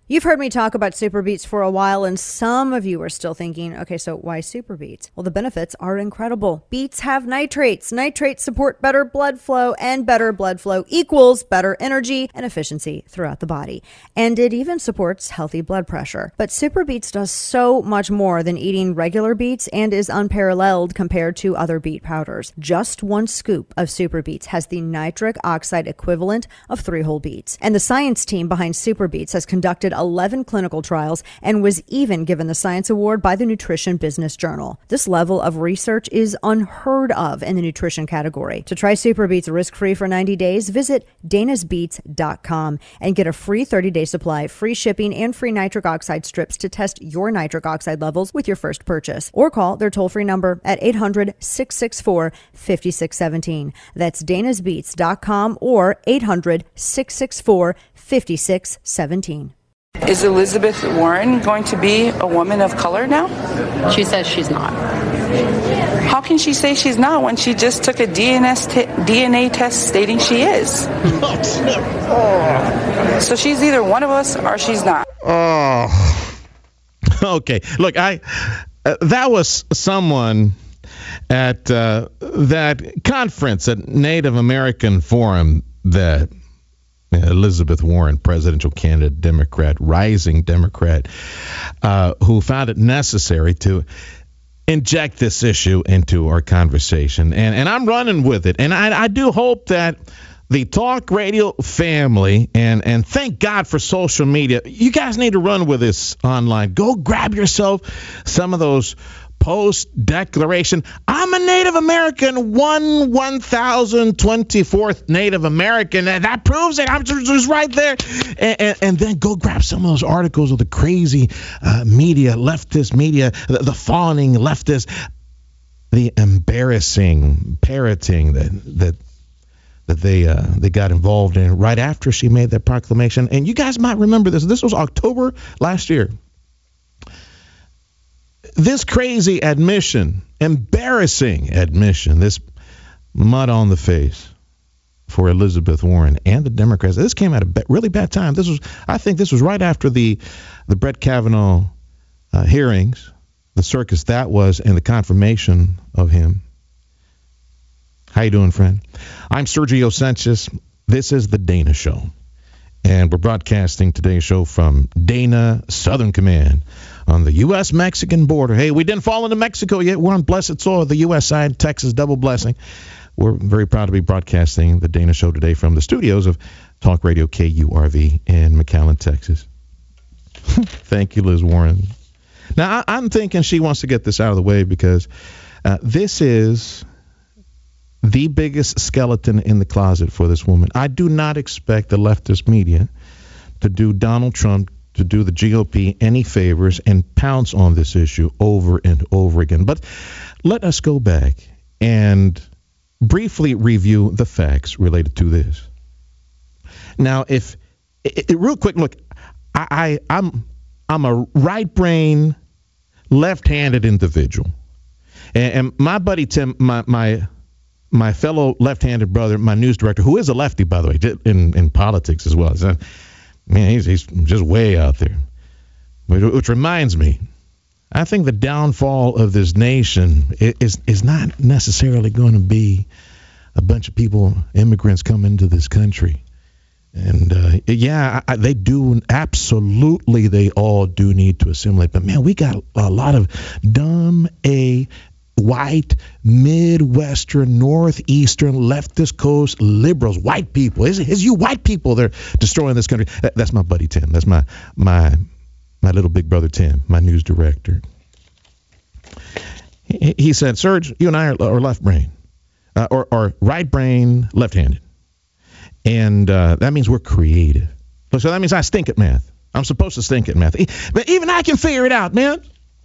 You've heard me talk about Super Beets for a while, and some of you are still thinking, okay, so why Super Beets? Well, the benefits are incredible. Beets have nitrates. Nitrates support better blood flow, and better blood flow equals better energy and efficiency throughout the body. And it even supports healthy blood pressure. But Super Beets does so much more than eating regular beets and is unparalleled compared to other beet powders. Just one scoop of Super Beets has the nitric oxide equivalent of 3 whole beets. And the science team behind Super Beets has conducted 11 clinical trials and was even given the Science Award by the Nutrition Business Journal. This level of research is unheard of in the nutrition category. To try Super Beets risk-free for 90 days, visit danasbeets.com and get a free 30-day supply, free shipping, and free nitric oxide strips to test your nitric oxide levels with your first purchase. Or call their toll-free number at 800-664-5617. That's danasbeets.com or 800-664-5617. Is Elizabeth Warren going to be a woman of color now? She says she's not. How can she say she's not when she just took a DNA test stating she is? So she's either one of us or she's not. Oh, okay. Look, that was someone at that conference at Native American Forum that Elizabeth Warren, presidential candidate, Democrat, rising Democrat, who found it necessary to inject this issue into our conversation. And I'm running with it. And I do hope that the talk radio family, and thank God for social media, you guys need to run with this online. Go grab yourself some of those post-declaration. I'm a Native American, 1024th Native American. And that proves it. I'm just right there. And then go grab some of those articles of the crazy media, leftist media, the fawning leftist, the embarrassing parroting that they got involved in right after she made that proclamation. And you guys might remember this. This was October last year. This crazy admission, embarrassing admission, this mud on the face for Elizabeth Warren and the Democrats. This came at a really bad time. I think this was right after the Brett Kavanaugh hearings, the circus that was, and the confirmation of him. How you doing, friend? I'm Sergio Sanchez. This is the Dana Show, and we're broadcasting today's show from Dana Southern Command on the U.S.-Mexican border. Hey, we didn't fall into Mexico yet. We're on blessed soil, the U.S. side, Texas, double blessing. We're very proud to be broadcasting the Dana Show today from the studios of Talk Radio KURV in McAllen, Texas. Thank you, Liz Warren. Now, I'm thinking she wants to get this out of the way because this is the biggest skeleton in the closet for this woman. I do not expect the leftist media to do Donald Trump, to do the GOP any favors and pounce on this issue over and over again. But let us go back and briefly review the facts related to this. Now, real quick, look, I'm a right brain, left-handed individual, and my buddy Tim, my fellow left-handed brother, my news director, who is a lefty, by the way, in politics as well. So, man, he's just way out there. Which reminds me, I think the downfall of this nation is not necessarily going to be a bunch of people, immigrants, come into this country. And, they do, absolutely, they all do need to assimilate. But, man, we got a lot of dumb, white, Midwestern, Northeastern, leftist coast liberals, white people. It's you white people that are destroying this country. That's my buddy Tim. That's my little big brother Tim, my news director. He said, Serge, you and I are left brain, or right brain, left-handed. And that means we're creative. So that means I stink at math. I'm supposed to stink at math. But even I can figure it out, man.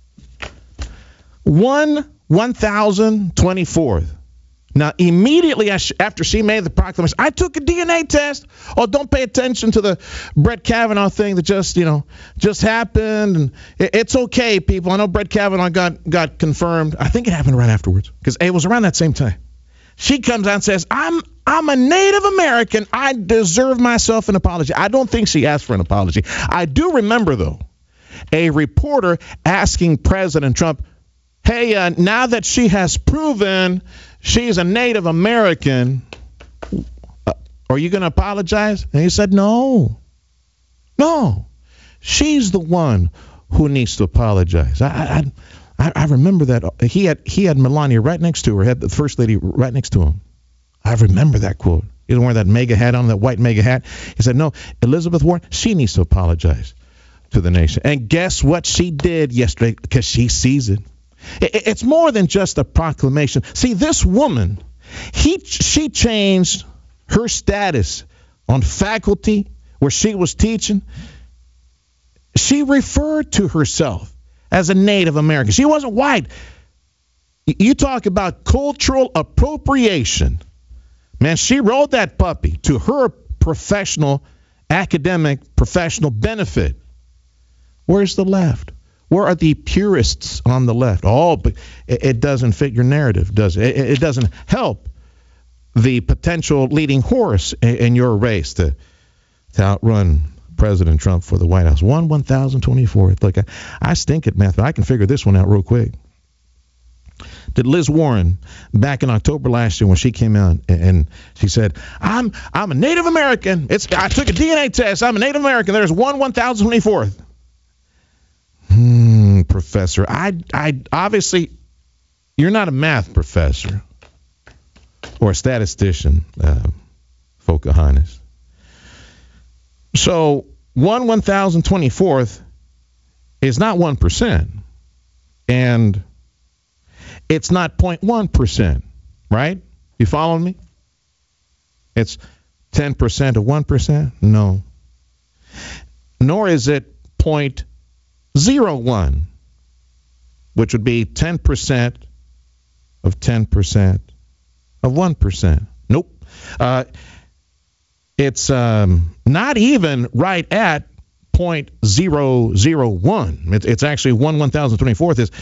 1024th. Now, immediately after she made the proclamation, I took a DNA test. Oh, don't pay attention to the Brett Kavanaugh thing that just happened. And it's okay, people. I know Brett Kavanaugh got confirmed. I think it happened right afterwards because it was around that same time. She comes out and says, I'm a Native American. I deserve myself an apology. I don't think she asked for an apology. I do remember, though, a reporter asking President Trump, hey, now that she has proven she's a Native American, are you going to apologize? And he said, no. She's the one who needs to apologize. I remember that. He had Melania right next to her, had the First Lady right next to him. I remember that quote. He was wearing that MAGA hat on, that white MAGA hat. He said, no, Elizabeth Warren, she needs to apologize to the nation. And guess what she did yesterday? Because she sees it. It's more than just a proclamation. See, this woman, she changed her status on faculty where she was teaching. She referred to herself as a Native American. She wasn't white. You talk about cultural appropriation. Man, she rode that puppy to her professional, academic, professional benefit. Where's the left? Where are the purists on the left? Oh, but it doesn't fit your narrative, does it? It doesn't help the potential leading horse in your race to outrun President Trump for the White House. 1,024th. Look, I stink at math, but I can figure this one out real quick. Did Liz Warren, back in October last year when she came out and she said, I'm a Native American. I took a DNA test. I'm a Native American. There's 1,024th. Professor, I obviously, you're not a math professor or a statistician, Pocahontas. So 1,024th is not 1%, and it's not 0.1%, right? You following me? It's 10% of 1%? No. Nor is it 0.01, which would be 10% of 10% of 1%. Nope. It's not even right at 0.001. It's actually 1,024th is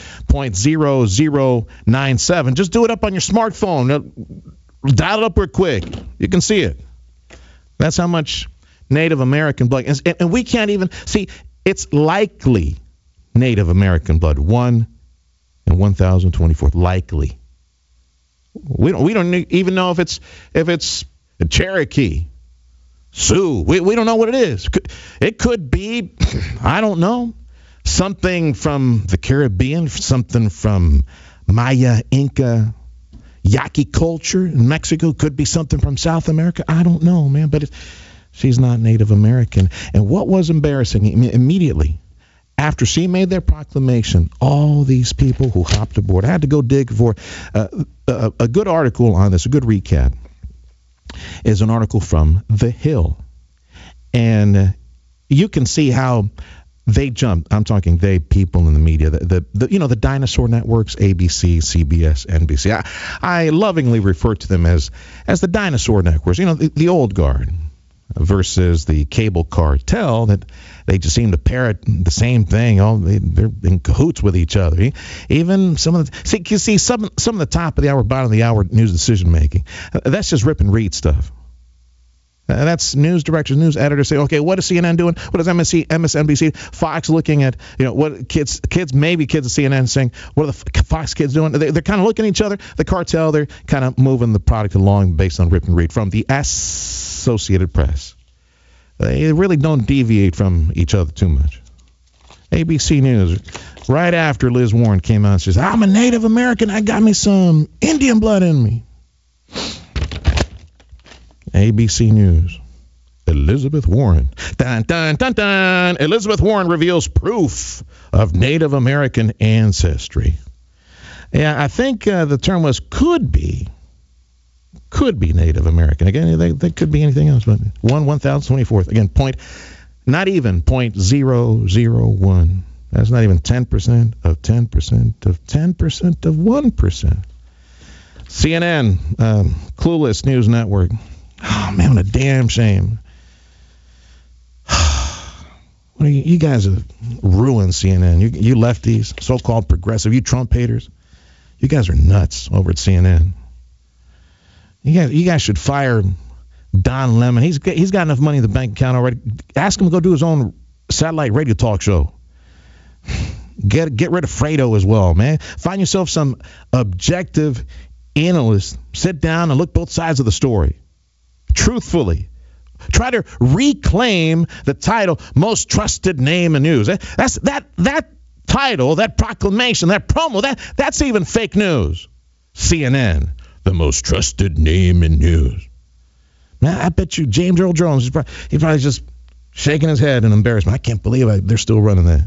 0.0097. Just do it up on your smartphone. Dial it up real quick. You can see it. That's how much Native American blood. And we can't even see. It's likely Native American blood. 1 in 1,024th. Likely. We don't even know if it's a Cherokee, Sioux. We don't know what it is. It could be, I don't know, something from the Caribbean, something from Maya, Inca, Yaqui culture in Mexico. Could be something from South America. I don't know, man, but she's not Native American. And what was embarrassing, immediately after she made their proclamation, all these people who hopped aboard, I had to go dig for a good article on this, a good recap, is an article from The Hill. And you can see how they jumped. I'm talking they, people in the media, the dinosaur networks, ABC, CBS, NBC. I lovingly refer to them as the dinosaur networks, the old guard, versus the cable cartel that they just seem to parrot the same thing. They're in cahoots with each other. Even some of the top of the hour, bottom of the hour news decision making. That's just rip and read stuff. That's news directors, news editors say, okay, what is CNN doing? What is MSNBC, Fox looking at, what kids at CNN saying, what are the Fox kids doing? They're kind of looking at each other. The cartel, they're kind of moving the product along based on rip and read from the Associated Press. They really don't deviate from each other too much. ABC News, right after Liz Warren came out and says, I'm a Native American. I got me some Indian blood in me. ABC News, Elizabeth Warren. Dun, dun, dun, dun. Elizabeth Warren reveals proof of Native American ancestry. Yeah, I think the term was could be Native American. Again, they could be anything else, but 1,024th. Again, not even 0.001. That's not even 10% of 10% of 10% of 1%. CNN, Clueless News Network. Oh, man, what a damn shame. You guys have ruined CNN. You lefties, so-called progressive, you Trump haters. You guys are nuts over at CNN. You guys should fire Don Lemon. He's got enough money in the bank account already. Ask him to go do his own satellite radio talk show. Get rid of Fredo as well, man. Find yourself some objective analyst. Sit down and look both sides of the story. Truthfully. Try to reclaim the title, most trusted name in news. That title, that proclamation, that promo, that's even fake news. CNN, the most trusted name in news. Man, I bet you James Earl Jones, he's probably just shaking his head in embarrassment. I can't believe they're still running that.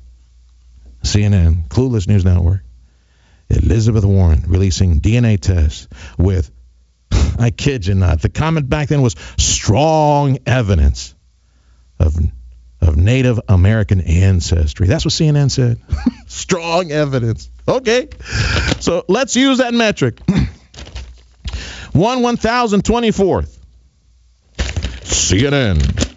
CNN, Clueless News Network. Elizabeth Warren releasing DNA tests with, I kid you not, the comment back then was strong evidence of Native American ancestry. That's what CNN said. Strong evidence. Okay. So let's use that metric. 1/1024th. CNN.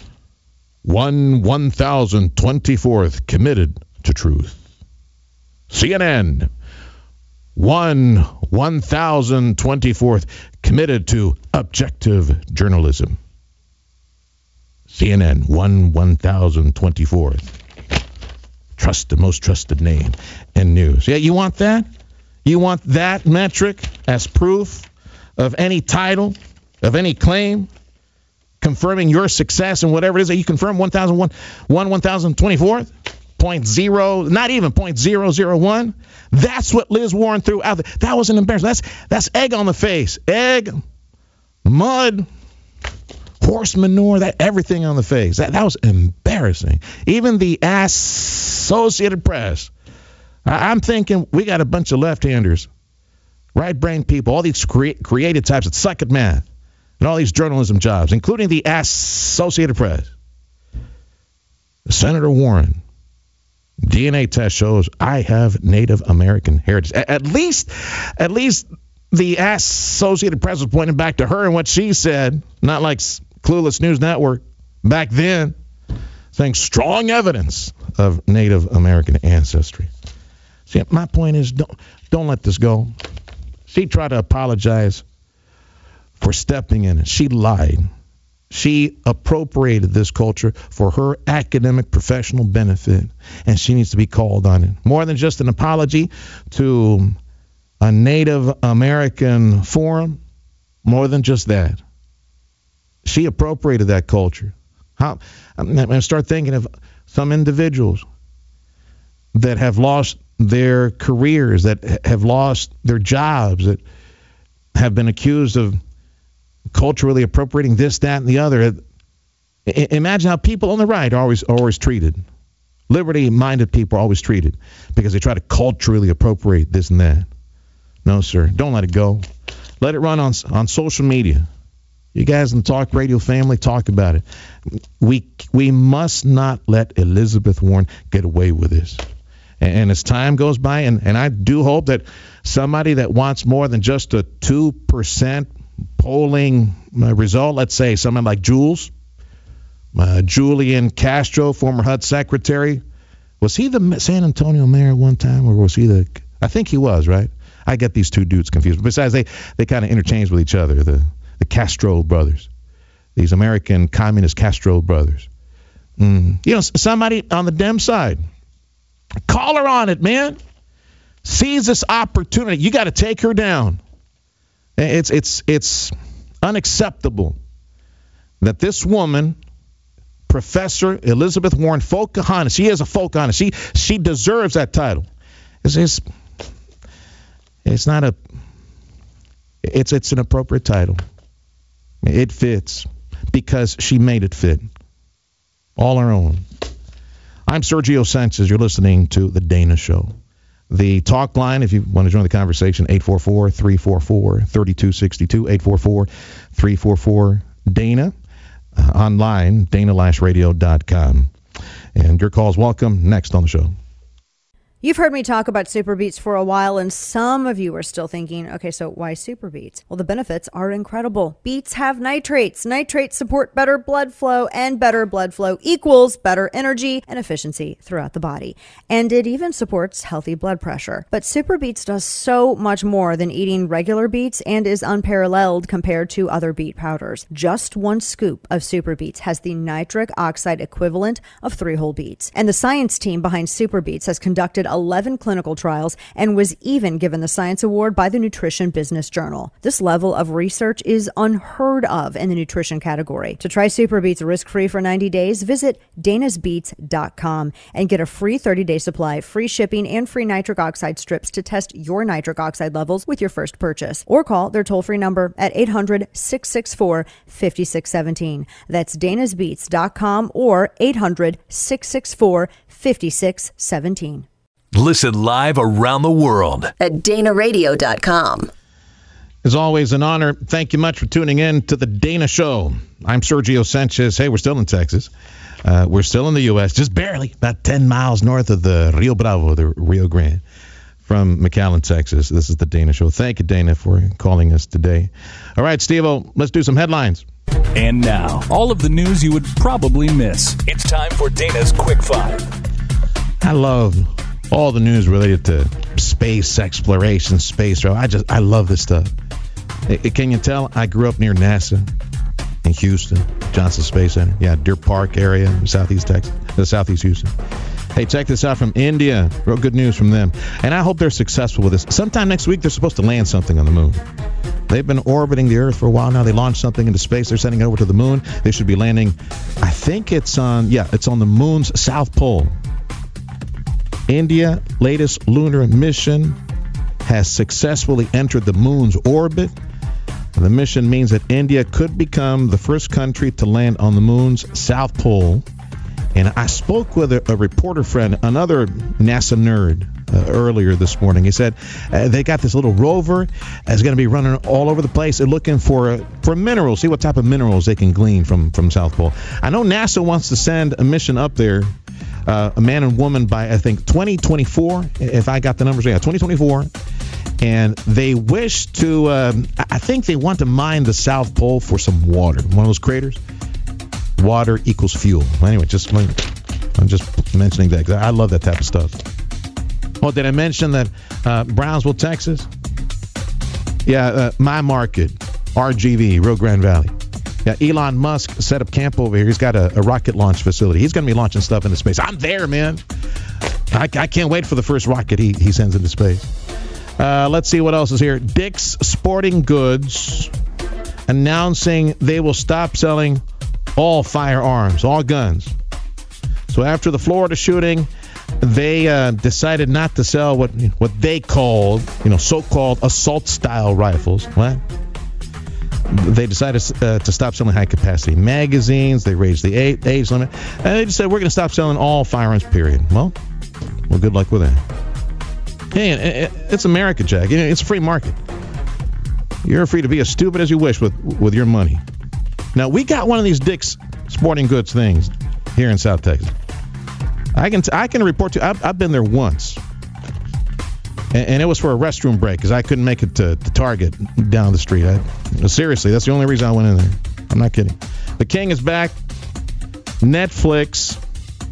1/1024th committed to truth. CNN. 1/1024th committed to objective journalism. CNN, 1/1024th. Trust the most trusted name in news. Yeah, you want that? You want that metric as proof of any title, of any claim, confirming your success in whatever it is that you confirm? 1/1024th? 0.0, not even 0.001. That's what Liz Warren threw out there. That was an embarrassment. That's egg on the face. Egg, mud, horse manure, that everything on the face. That was embarrassing. Even the Associated Press. I'm thinking we got a bunch of left-handers, right-brain people, all these creative types that suck at math, and all these journalism jobs, including the Associated Press. Senator Warren. DNA test shows I have Native American heritage. At least the Associated Press was pointing back to her and what she said, not like Clueless News Network back then, saying strong evidence of Native American ancestry. See, my point is, don't let this go. She tried to apologize for stepping in it. She lied. She appropriated this culture for her academic professional benefit, and she needs to be called on it. More than just an apology to a Native American forum, more than just that. She appropriated that culture. I'm going to start thinking of some individuals that have lost their careers, that have lost their jobs, that have been accused of culturally appropriating this, that, and the other. Imagine how people on the right are always treated. Liberty-minded people are always treated because they try to culturally appropriate this and that. No, sir. Don't let it go. Let it run on social media. You guys in the Talk Radio family, talk about it. We must not let Elizabeth Warren get away with this. And as time goes by, and I do hope that somebody that wants more than just a 2% polling result, let's say someone like Julian Castro, former HUD secretary, was he the San Antonio mayor one time, or was he I think he was, right? I get these two dudes confused. Besides, they kind of interchange with each other, the Castro brothers, these American communist Castro brothers. Somebody on the Dem side, call her on it, man. Seize this opportunity. You got to take her down. It's unacceptable that this woman, Professor Elizabeth Warren, Pocahontas, she is a Pocahontas. She deserves that title. It's not it's an appropriate title. It fits because she made it fit. All her own. I'm Sergio Sanchez. You're listening to The Dana Show. The talk line, if you want to join the conversation, 844-344-3262, 844-344-DANA. Online, DanaLashRadio.com. And your call's welcome. Next on the show. You've heard me talk about Super Beets for a while, and some of you are still thinking, okay, so why Super Beets? Well, the benefits are incredible. Beets have nitrates. Nitrates support better blood flow, and better blood flow equals better energy and efficiency throughout the body. And it even supports healthy blood pressure. But Super Beets does so much more than eating regular beets and is unparalleled compared to other beet powders. Just one scoop of Super Beets has the nitric oxide equivalent of 3 whole beets. And the science team behind Super Beets has conducted 11 clinical trials and was even given the Science Award by the Nutrition Business Journal. This level of research is unheard of in the nutrition category. To try Super Beets risk-free for 90 days, visit danasbeets.com and get a free 30-day supply, free shipping, and free nitric oxide strips to test your nitric oxide levels with your first purchase. Or call their toll-free number at 800-664-5617. That's danasbeets.com or 800-664-5617. Listen live around the world at DanaRadio.com. As always, an honor. Thank you much for tuning in to the Dana Show. I'm Sergio Sanchez. Hey, we're still in Texas. We're still in the U.S., just barely, about 10 miles north of the Rio Bravo, the Rio Grande, from McAllen, Texas. This is the Dana Show. Thank you, Dana, for calling us today. All right, Steve-O, let's do some headlines. And now, all of the news you would probably miss. It's time for Dana's Quick Five. I love all the news related to space exploration, space travel. I love this stuff. Can you tell? I grew up near NASA in Houston, Johnson Space Center. Yeah, Deer Park area in southeast Texas, southeast Houston. Hey, check this out from India. Real good news from them. And I hope they're successful with this. Sometime next week, they're supposed to land something on the moon. They've been orbiting the Earth for a while now. They launched something into space. They're sending it over to the moon. They should be landing, I think it's on the moon's south pole. India, latest lunar mission, has successfully entered the moon's orbit. The mission means that India could become the first country to land on the moon's south pole. And I spoke with a reporter friend, another NASA nerd, earlier this morning. He said they got this little rover that's going to be running all over the place and looking for minerals, see what type of minerals they can glean from South Pole. I know NASA wants to send a mission up there, a man and woman, by, I think, 2024, if I got the numbers right, 2024. And they wish to, I think they want to mine the South Pole for some water, one of those craters. Water equals fuel. Anyway, I'm just mentioning that because I love that type of stuff. Oh, did I mention that Brownsville, Texas? Yeah, my market, RGV, Rio Grande Valley. Yeah, Elon Musk set up camp over here. He's got a rocket launch facility. He's going to be launching stuff into space. I'm there, man. I can't wait for the first rocket he sends into space. Let's see what else is here. Dick's Sporting Goods announcing they will stop selling all firearms, all guns. So after the Florida shooting, they decided not to sell what they called, so-called assault-style rifles. What? They decided to stop selling high-capacity magazines. They raised the age limit. And they just said, we're going to stop selling all firearms, period. Well, good luck with that. Hey, it's America, Jack. It's a free market. You're free to be as stupid as you wish with your money. Now, we got one of these Dick's Sporting Goods things here in South Texas. I can report to you, I've been there once. And it was for a restroom break because I couldn't make it to Target down the street. Seriously, that's the only reason I went in there. I'm not kidding. The King is back. Netflix,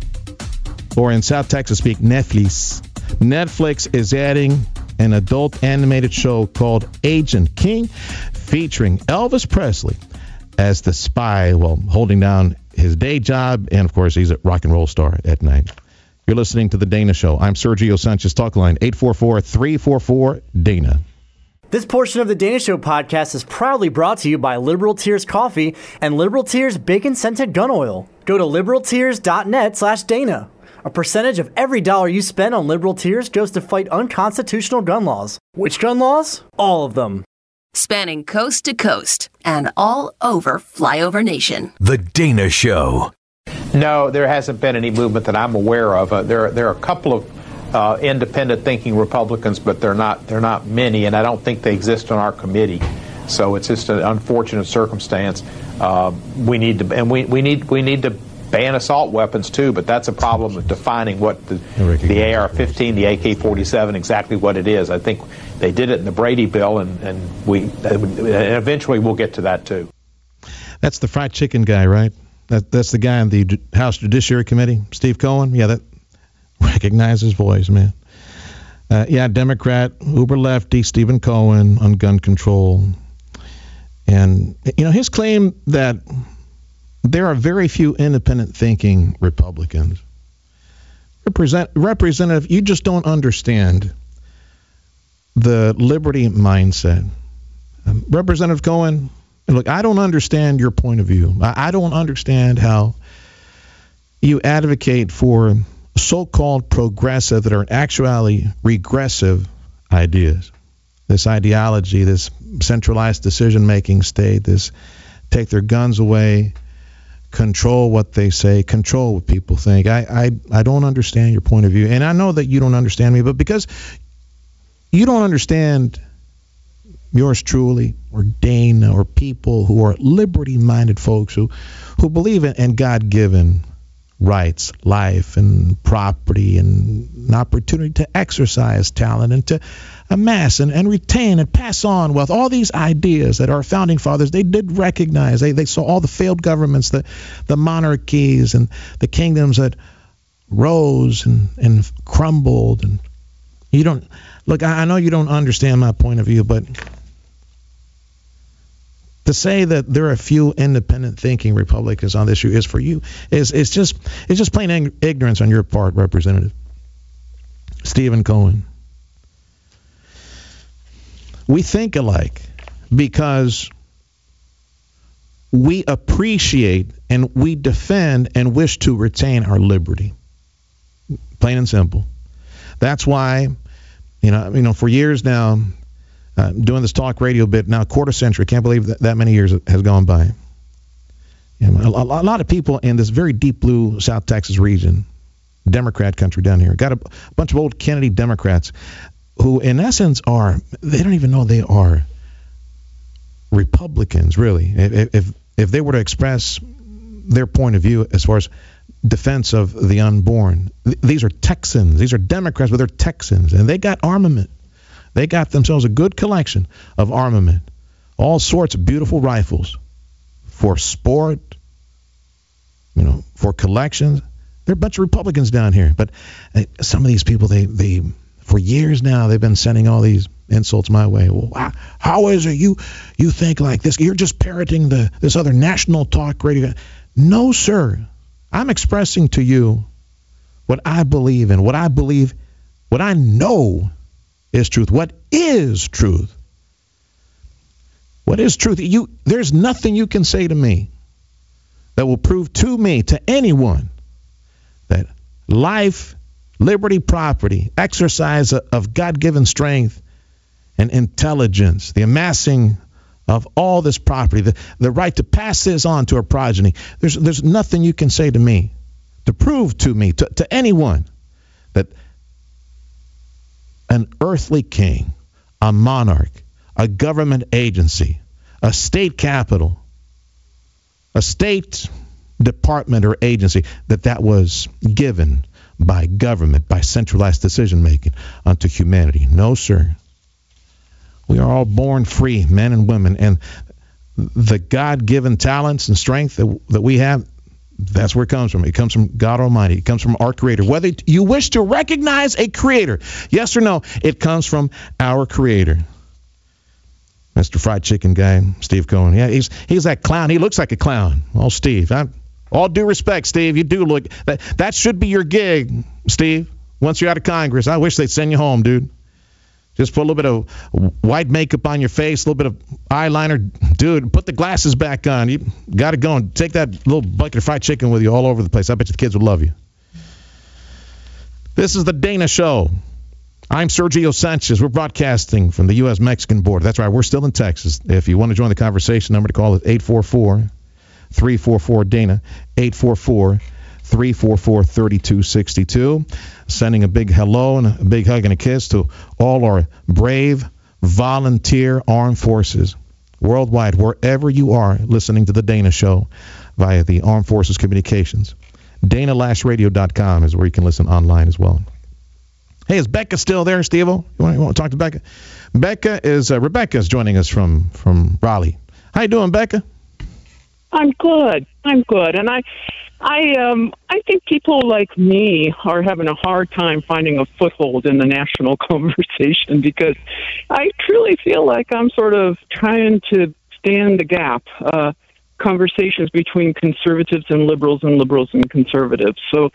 or in South Texas speak, Netflix. Netflix is adding an adult animated show called Agent King, featuring Elvis Presley as the spy while holding down his day job. And, of course, he's a rock and roll star at night. You're listening to The Dana Show. I'm Sergio Sanchez. Talk line 844-344-DANA. This portion of The Dana Show podcast is proudly brought to you by Liberal Tears Coffee and Liberal Tears Bacon-Scented Gun Oil. Go to liberaltears.net/Dana. A percentage of every dollar you spend on Liberal Tears goes to fight unconstitutional gun laws. Which gun laws? All of them. Spanning coast to coast and all over Flyover Nation. The Dana Show. No, there hasn't been any movement that I'm aware of. There are a couple of independent thinking Republicans, but they're not many, and I don't think they exist on our committee. So it's just an unfortunate circumstance. We need to ban assault weapons too, but that's a problem of defining what the AR-15, the AK-47, exactly what it is. I think they did it in the Brady bill, and eventually we'll get to that too. That's the fried chicken guy, right? That's the guy in the House Judiciary Committee, Steve Cohen. Yeah, that recognize his voice, man. Democrat, uber lefty, Stephen Cohen on gun control. And, his claim that there are very few independent thinking Republicans. Representative, you just don't understand the liberty mindset. Representative Cohen, look, I don't understand your point of view. I don't understand how you advocate for so-called progressive that are actually regressive ideas. This ideology, this centralized decision-making state, this take their guns away, control what they say, control what people think. I don't understand your point of view. And I know that you don't understand me, but because you don't understand yours truly, or Dana, or people who are liberty-minded folks who believe in God-given rights, life, and property, and an opportunity to exercise talent and to amass and retain and pass on wealth. All these ideas that our founding fathers, they did recognize. They saw all the failed governments, the monarchies and the kingdoms that rose and crumbled. And you don't, look, I know you don't understand my point of view, but to say that there are a few independent thinking Republicans on this issue is for you is just plain ignorance on your part, Representative Stephen Cohen. We think alike because we appreciate and we defend and wish to retain our liberty. Plain and simple. That's why, for years now, doing this talk radio bit now, a quarter century. Can't believe that many years has gone by. A lot of people in this very deep blue South Texas region, Democrat country down here, got a bunch of old Kennedy Democrats who, in essence, they don't even know they are Republicans, really. If they were to express their point of view as far as defense of the unborn, these are Texans. These are Democrats, but they're Texans, and they got armament. They got themselves a good collection of armament, all sorts of beautiful rifles for sport, for collections. There are a bunch of Republicans down here, but some of these people, they for years now, they've been sending all these insults my way. Well, how is it you think like this? You're just parroting this other national talk radio. No, sir. I'm expressing to you what I believe in, what I know is truth. What is truth? What is truth? There's nothing you can say to me that will prove to me, to anyone, that life, liberty, property, exercise of God-given strength and intelligence, the amassing of all this property, the right to pass this on to our progeny. There's nothing you can say to me to prove to me, to anyone, that an earthly king, a monarch, a government agency, a state capital, a state department or agency, that was given by government, by centralized decision-making unto humanity. No, sir. We are all born free, men and women, and the God-given talents and strength that we have, that's where it comes from. It comes from God Almighty. It comes from our Creator. Whether you wish to recognize a Creator, yes or no, it comes from our Creator. Mr. Fried Chicken guy, Steve Cohen. Yeah, he's that clown. He looks like a clown. Oh, Steve. All due respect, Steve. You do look. That should be your gig, Steve. Once you're out of Congress, I wish they'd send you home, dude. Just put a little bit of white makeup on your face, a little bit of eyeliner. Dude, put the glasses back on. You got to go and take that little bucket of fried chicken with you all over the place. I bet you the kids would love you. This is the Dana Show. I'm Sergio Sanchez. We're broadcasting from the U.S.-Mexican border. That's right. We're still in Texas. If you want to join the conversation, number to call is 844-344-DANA, 844-344-3262. Sending a big hello and a big hug and a kiss to all our brave volunteer armed forces worldwide, wherever you are listening to the Dana Show via the Armed Forces Communications. DanaLashRadio.com is where you can listen online as well. Hey, is Becca still there, Steve-O? You want to talk to Becca? Rebecca is joining us from Raleigh. How you doing, Becca? I'm good. And I think people like me are having a hard time finding a foothold in the national conversation because I truly feel like I'm sort of trying to stand the gap, conversations between conservatives and liberals and conservatives. So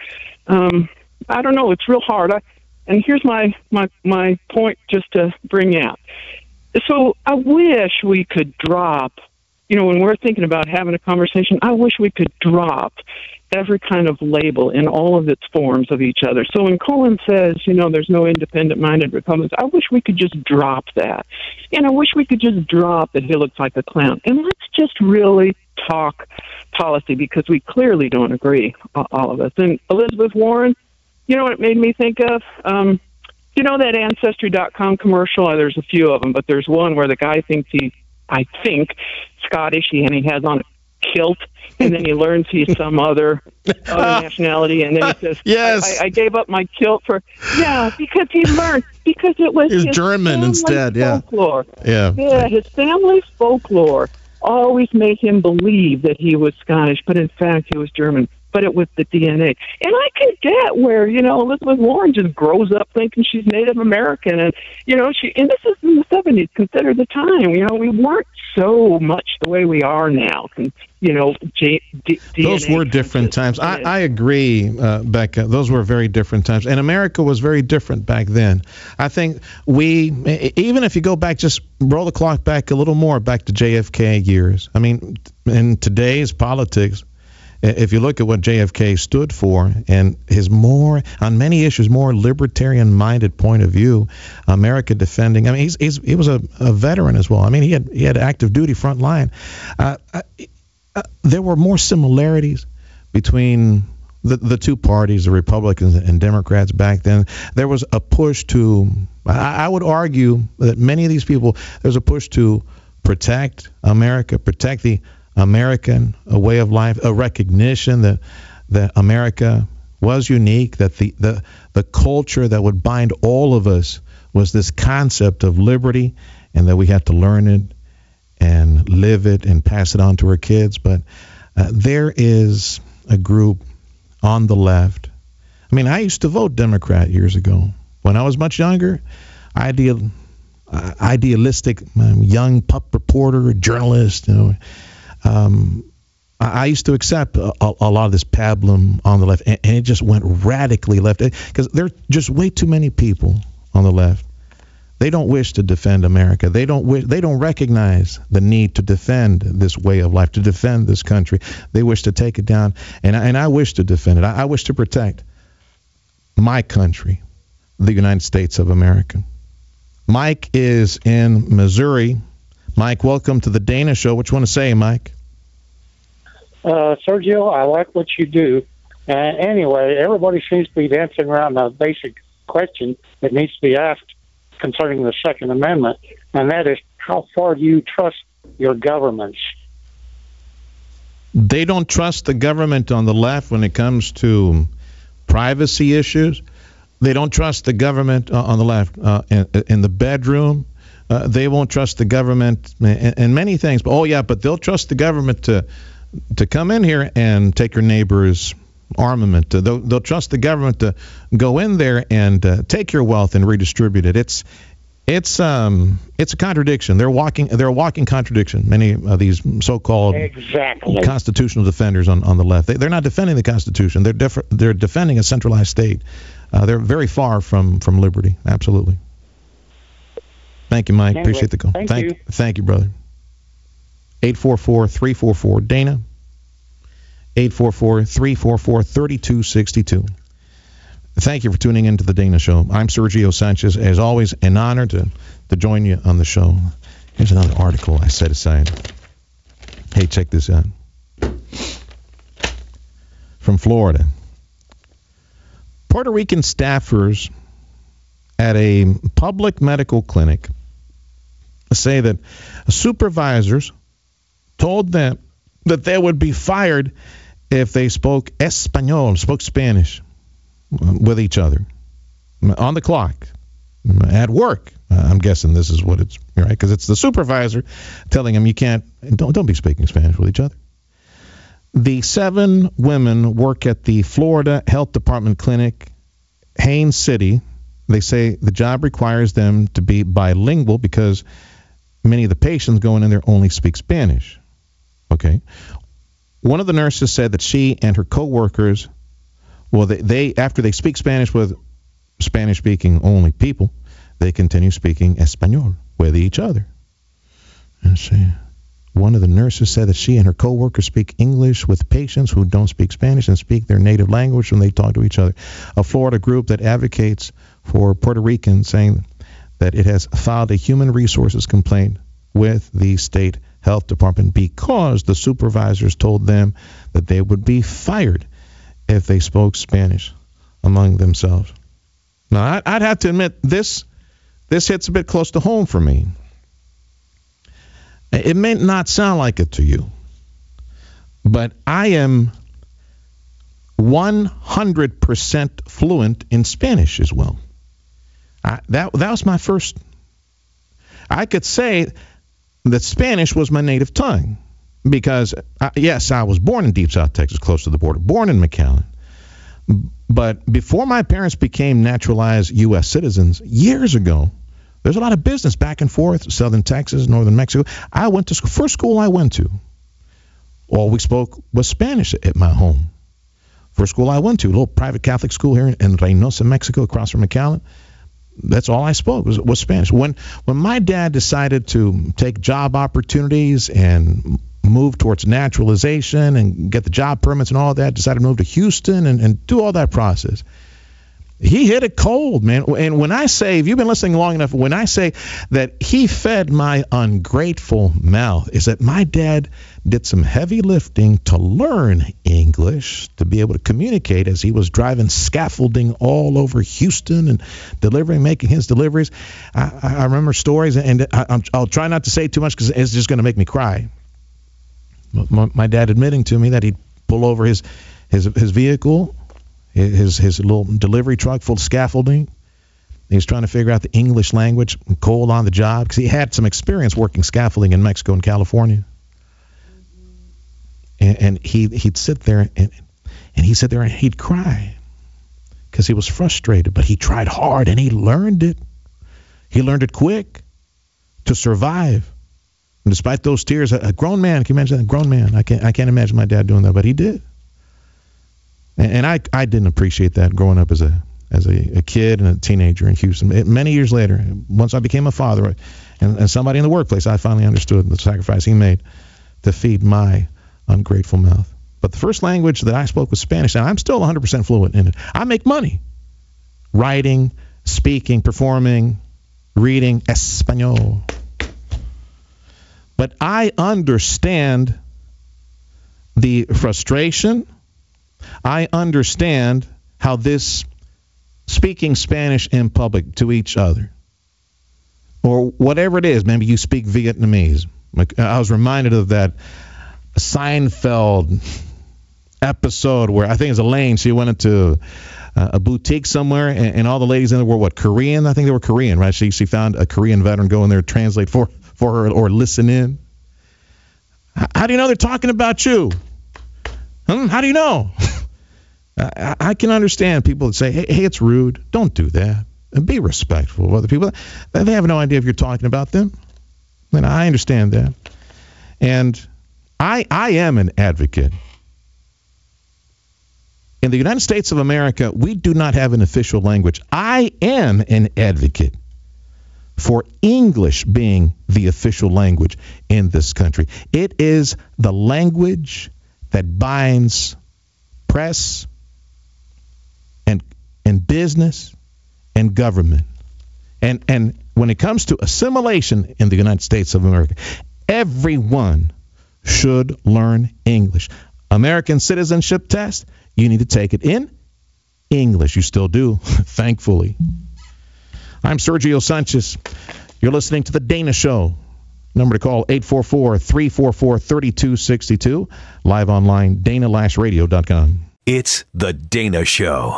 I don't know. It's real hard. And here's my point just to bring out. So I wish we could drop, when we're thinking about having a conversation, I wish we could drop every kind of label in all of its forms of each other. So when Colin says, there's no independent-minded Republicans, I wish we could just drop that. And I wish we could just drop that he looks like a clown. And let's just really talk policy because we clearly don't agree, all of us. And Elizabeth Warren, you know what it made me think of? That Ancestry.com commercial? There's a few of them, but there's one where the guy thinks I think, Scottish, and he has on a kilt, and then he learns he's some other nationality, and then he says, yes. I gave up my kilt because he learned, because it was his German instead, folklore. Yeah, his family's folklore always made him believe that he was Scottish, but in fact he was German. But it was the DNA. And I can get where, Elizabeth Warren just grows up thinking she's Native American. And, and this is in the 70s, consider the time. We weren't so much the way we are now. Those were different times. I agree, Becca. Those were very different times. And America was very different back then. I think even if you go back, just roll the clock back a little more, back to JFK years. I mean, in today's politics, if you look at what JFK stood for and his on many issues, more libertarian-minded point of view, America defending. I mean, he was a veteran as well. I mean, he had active duty front line. There were more similarities between the two parties, the Republicans and Democrats back then. There was a push to, I would argue that many of these people, there's a push to protect America, protect the American way of life, a recognition that America was unique, that the culture that would bind all of us was this concept of liberty, and that we had to learn it and live it and pass it on to our kids. But there is a group on the left. I mean, I used to vote Democrat years ago. When I was much younger, idealistic young pup reporter, journalist, I used to accept a lot of this pablum on the left, and it just went radically left because there are just way too many people on the left. They don't wish to defend America. They don't recognize the need to defend this way of life, to defend this country. They wish to take it down, and I wish to defend it. I wish to protect my country, the United States of America. Mike is in Missouri. Mike, welcome to the Dana Show. What you want to say, Mike? Sergio, I like what you do. Anyway, everybody seems to be dancing around a basic question that needs to be asked concerning the Second Amendment, and that is, how far do you trust your governments? They don't trust the government on the left when it comes to privacy issues. They don't trust the government on the left in the bedroom. They won't trust the government in many things. But they'll trust the government to come in here and take your neighbor's armament. They'll trust the government to go in there and take your wealth and redistribute it. It's a contradiction. They're a walking contradiction. Many of these so-called constitutional defenders on the left, they're not defending the Constitution. They're defending a centralized state. They're very far from liberty. Absolutely. Thank you, Mike. Anyway, appreciate the call. Thank you, brother. 844-344-DANA. 844-344-3262. Thank you for tuning into the Dana Show. I'm Sergio Sanchez. As always, an honor to join you on the show. Here's another article I set aside. Hey, check this out. From Florida. Puerto Rican staffers at a public medical clinic say that supervisors told them that they would be fired if they spoke Espanol, spoke Spanish with each other on the clock, at work. I'm guessing this is what it's, right? Because it's the supervisor telling them you don't be speaking Spanish with each other. The 7 women work at the Florida Health Department clinic, Haines City. They say the job requires them to be bilingual because many of the patients going in there only speak Spanish. Okay. One of the nurses said that she and her coworkers, well, they after they speak Spanish with Spanish-speaking only people, they continue speaking Espanol with each other. Let's see. One of the nurses said that she and her coworkers speak English with patients who don't speak Spanish and speak their native language when they talk to each other. A Florida group that advocates for Puerto Ricans saying that it has filed a human resources complaint with the state health department because the supervisors told them that they would be fired if they spoke Spanish among themselves. Now, I'd have to admit, this hits a bit close to home for me. It may not sound like it to you, but I am 100% fluent in Spanish as well. That was my first. I could say that Spanish was my native tongue because, yes, I was born in Deep South Texas, close to the border, born in McAllen. But before my parents became naturalized U.S. citizens years ago, there's a lot of business back and forth, southern Texas, northern Mexico. I went to school. First school I went to, all we spoke was Spanish at my home. First school I went to, a little private Catholic school here in Reynosa, Mexico, across from McAllen. That's all I spoke was Spanish. When my dad decided to take job opportunities and move towards naturalization and get the job permits and all that, decided to move to Houston and do all that process, he hit it cold, man. And when I say, if you've been listening long enough, when I say that he fed my ungrateful mouth, is that my dad did some heavy lifting to learn English, to be able to communicate as he was driving scaffolding all over Houston and making his deliveries. I remember stories, and I'll try not to say too much because it's just going to make me cry. My dad admitting to me that he'd pull over his vehicle, his little delivery truck full of scaffolding. He was trying to figure out the English language, cold on the job, because he had some experience working scaffolding in Mexico and California. And he'd sit there and he'd cry because he was frustrated, but he tried hard and he learned it. He learned it quick to survive. And despite those tears, a grown man, can you imagine that? A grown man. I can't imagine my dad doing that, but he did. And I didn't appreciate that growing up as a kid and a teenager in Houston. Many years later, once I became a father and somebody in the workplace, I finally understood the sacrifice he made to feed my ungrateful mouth. But the first language that I spoke was Spanish, and I'm still 100% fluent in it. I make money writing, speaking, performing, reading Espanol. But I understand the frustration. I understand how this speaking Spanish in public to each other, or whatever it is, maybe you speak Vietnamese. I was reminded of that Seinfeld episode where I think it was Elaine. She went into a boutique somewhere, and all the ladies in there were Korean? I think they were Korean, right? She found a Korean veteran go in there, translate for her or listen in. How do you know they're talking about you? How do you know? I can understand people that say, hey, it's rude. Don't do that. And be respectful of other people. They have no idea if you're talking about them. And I understand that. And I am an advocate. In the United States of America, we do not have an official language. I am an advocate for English being the official language in this country. It is the language that binds press and business and government. And when it comes to assimilation in the United States of America, everyone should learn English. American citizenship test, you need to take it in English. You still do, thankfully. I'm Sergio Sanchez. You're listening to The Dana Show Number to call, 844-344-3262. Live online, DanaLashRadio.com. It's The Dana Show.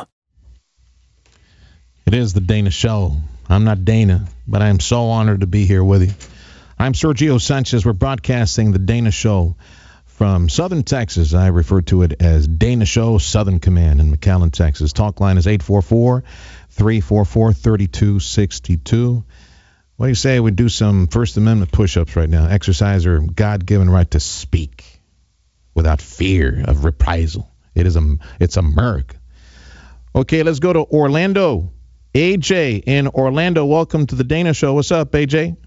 It is The Dana Show. I'm not Dana, but I am so honored to be here with you. I'm Sergio Sanchez. We're broadcasting The Dana Show from Southern Texas. I refer to it as Dana Show Southern Command in McAllen, Texas. Talk line is 844-344-3262. What do you say we do some First Amendment push-ups right now? Exercise our God-given right to speak without fear of reprisal. It's America. Okay, let's go to Orlando. AJ in Orlando, welcome to the Dana Show. What's up, AJ?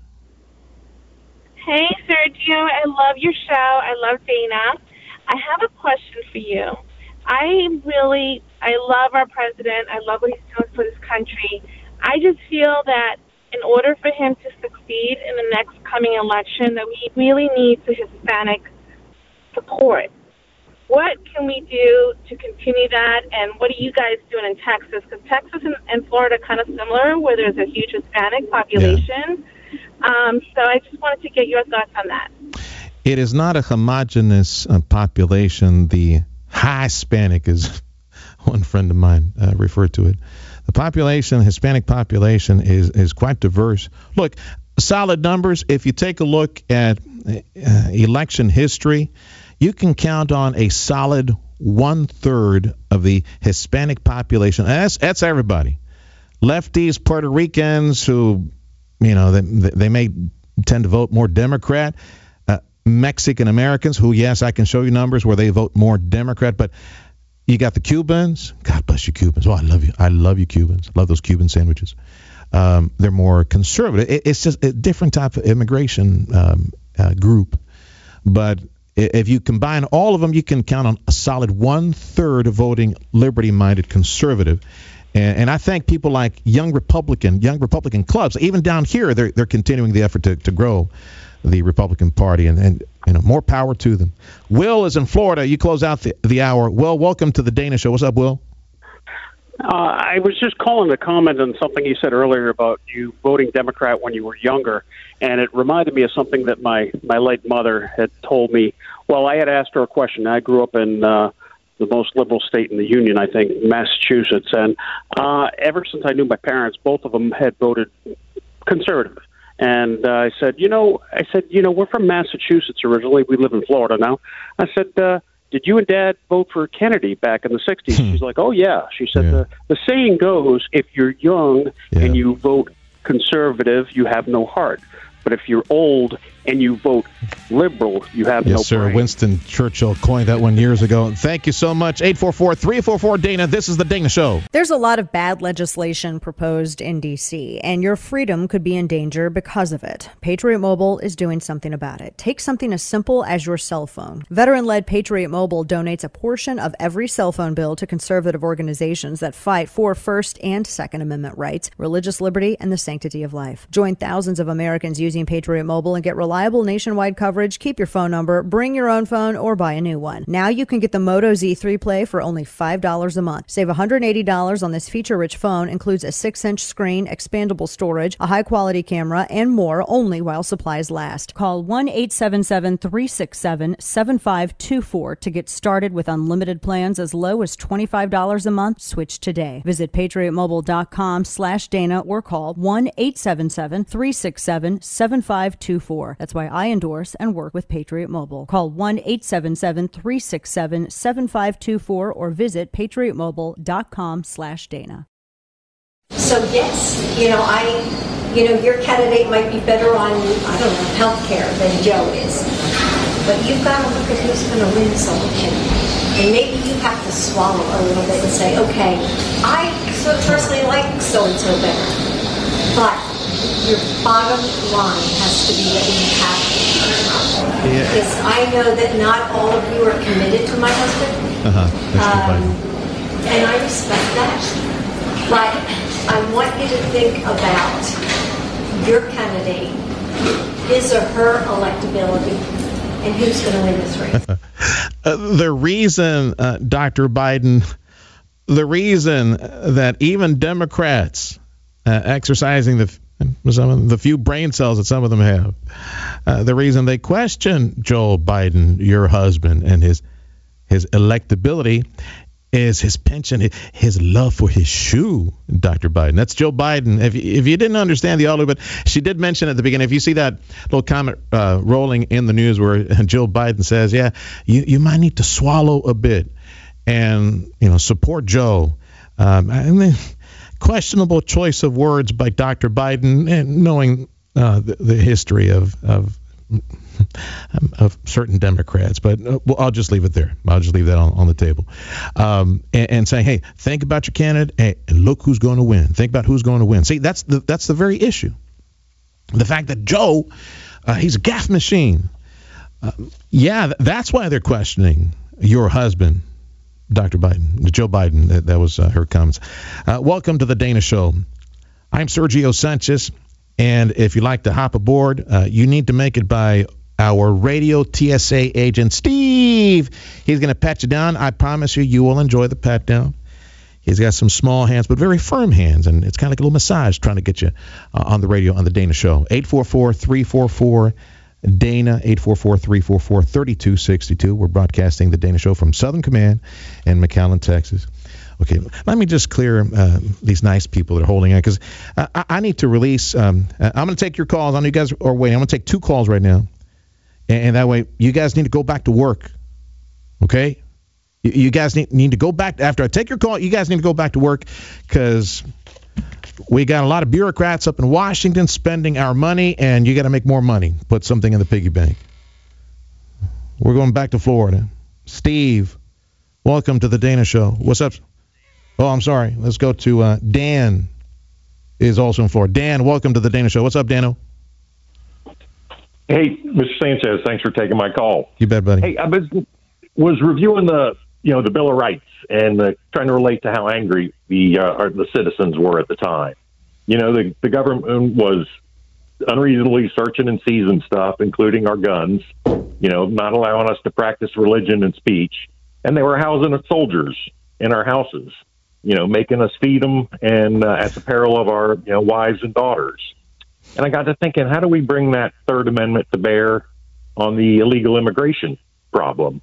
Hey, Sergio. I love your show. I love Dana. I have a question for you. I love our president. I love what he's doing for this country. I just feel that in order for him to succeed in the next coming election, that we really need the Hispanic support. What can we do to continue that, and what are you guys doing in Texas? Because Texas and Florida are kind of similar, where there's a huge Hispanic population. Yeah. So I just wanted to get your thoughts on that. It is not a homogeneous population. The high Hispanic is one friend of mine referred to it. The population, Hispanic population, is quite diverse. Look, solid numbers. If you take a look at election history, you can count on a solid 1/3 of the Hispanic population. That's everybody. Lefties, Puerto Ricans, who, they may tend to vote more Democrat. Mexican Americans, who, yes, I can show you numbers where they vote more Democrat, but you got the Cubans. God bless you, Cubans. Oh, I love you. I love you, Cubans. Love those Cuban sandwiches. They're more conservative. It's just a different type of immigration group. But if you combine all of them, you can count on a solid 1/3 voting liberty-minded conservative. And I think people like young Republican clubs, even down here, they're continuing the effort to grow the Republican Party, and more power to them. Will is in Florida. You close out the hour. Will, welcome to the Dana Show. What's up, Will? I was just calling to comment on something you said earlier about you voting Democrat when you were younger, and it reminded me of something that my late mother had told me. Well, I had asked her a question. I grew up in the most liberal state in the Union, I think, Massachusetts, and ever since I knew my parents, both of them had voted conservative. And I said, we're from Massachusetts originally. We live in Florida now. I said, did you and Dad vote for Kennedy back in the 60s? She's like, oh, yeah. She said, the saying goes, if you're young and you vote conservative, you have no heart. But if you're old and you vote liberal, you have no brain. Yes, sir. Winston Churchill coined that one years ago. Thank you so much. 844-344-DANA. This is The Dana Show. There's a lot of bad legislation proposed in D.C., and your freedom could be in danger because of it. Patriot Mobile is doing something about it. Take something as simple as your cell phone. Veteran-led Patriot Mobile donates a portion of every cell phone bill to conservative organizations that fight for First and Second Amendment rights, religious liberty, and the sanctity of life. Join thousands of Americans using Patriot Mobile and get reliable nationwide coverage. Keep your phone number, bring your own phone, or buy a new one. Now you can get the Moto Z3 Play for only $5 a month. Save $180 on this feature-rich phone. Includes a 6-inch screen, expandable storage, a high-quality camera, and more, only while supplies last. Call 1-877-367-7524 to get started with unlimited plans as low as $25 a month. Switch today. Visit patriotmobile.com/Dana or call 1-877-367-7524. That's why I endorse and work with Patriot Mobile. Call 1-877-367-7524 or visit patriotmobile.com/Dana. So yes, your candidate might be better on, healthcare than Joe is. But you've got to look at who's going to win so and maybe you have to swallow a little bit and say, okay, I personally like so-and-so better. But your bottom line has to be that you have to. Because I know that not all of you are committed to my husband. And I respect that. But I want you to think about your candidate, his or her electability, and who's going to win this race. The reason, Dr. Biden, the reason that even Democrats exercising some of the few brain cells that some of them have. The reason they question Joe Biden, your husband, and his electability is his penchant, his love for his shoe, Dr. Biden. That's Joe Biden. If you didn't understand the audio, but she did mention at the beginning, if you see that little comment rolling in the news where Joe Biden says, yeah, you might need to swallow a bit and, support Joe. I mean, questionable choice of words by Dr. Biden, and knowing the history of certain Democrats, but I'll just leave it there. I'll just leave that on the table, and saying, hey, think about your candidate, and look who's going to win. Think about who's going to win. See, that's the very issue. The fact that Joe, he's a gaffe machine. That's why they're questioning your husband, Dr. Biden, Joe Biden. That was her comments. Welcome to the Dana Show. I'm Sergio Sanchez, and if you'd like to hop aboard, you need to make it by our radio TSA agent, Steve. He's going to pat you down. I promise you will enjoy the pat down. He's got some small hands, but very firm hands, and it's kind of like a little massage trying to get you on the radio on the Dana Show. 844-344-DANA, 844-344-3262. We're broadcasting the Dana Show from Southern Command in McAllen, Texas. Okay, let me just clear these nice people that are holding on, because I need to release. I'm going to take your calls. I know you guys are waiting. I'm going to take 2 calls right now. And that way, you guys need to go back to work, okay? You guys need to go back. After I take your call, you guys need to go back to work, because we got a lot of bureaucrats up in Washington spending our money, and you got to make more money. Put something in the piggy bank. We're going back to Florida. Steve, welcome to the Dana Show. What's up? Oh, I'm sorry. Let's go to Dan is also in Florida. Dan, welcome to the Dana Show. What's up, Dano? Hey, Mr. Sanchez, thanks for taking my call. You bet, buddy. Hey, I was reviewing the Bill of Rights and trying to relate to how angry the citizens were at the time. The government was unreasonably searching and seizing stuff, including our guns, not allowing us to practice religion and speech, and they were housing soldiers in our houses, making us feed them, and at the peril of our wives and daughters. And I got to thinking, how do we bring that Third Amendment to bear on the illegal immigration problem?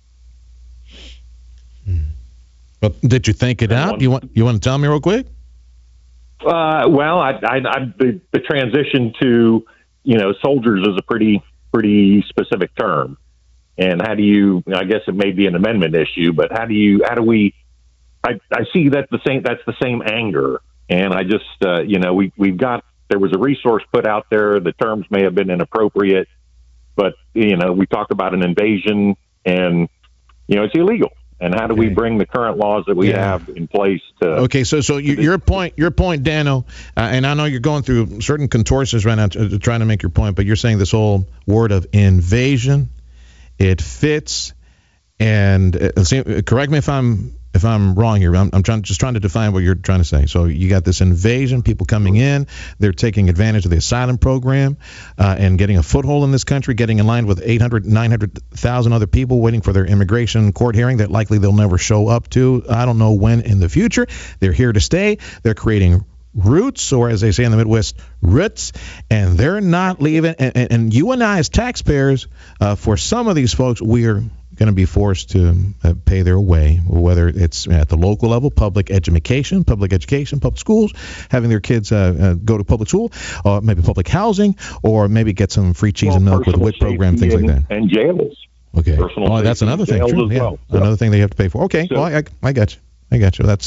Well, did you think it out? You want to tell me real quick? Well, the transition to soldiers is a pretty specific term, and how do you? I guess it may be an amendment issue, but how do we? I see that's the same anger, and I just we've got. There was a resource put out there. The terms may have been inappropriate, but, we talk about an invasion, and, it's illegal. And how do we bring the current laws that we have in place to... Okay, so your point, Dano, and I know you're going through certain contortions right now trying to make your point, but you're saying this whole word of invasion, it fits, and correct me if I'm wrong here. I'm trying to define what you're trying to say. So you got this invasion, people coming in, they're taking advantage of the asylum program and getting a foothold in this country, getting in line with 900,000 other people waiting for their immigration court hearing that likely they'll never show up to. I don't know when in the future. They're here to stay. They're creating roots, or as they say in the Midwest, roots, and they're not leaving. And you and I as taxpayers, for some of these folks, we're going to be forced to pay their way, whether it's at the local level, public education, public schools, having their kids go to public school, or maybe public housing, or maybe get some free cheese and milk with a WIC program, things like that. And jails. Okay. That's another thing. True. Yeah. Well. Another thing they have to pay for. Okay. So, well, I got you. That's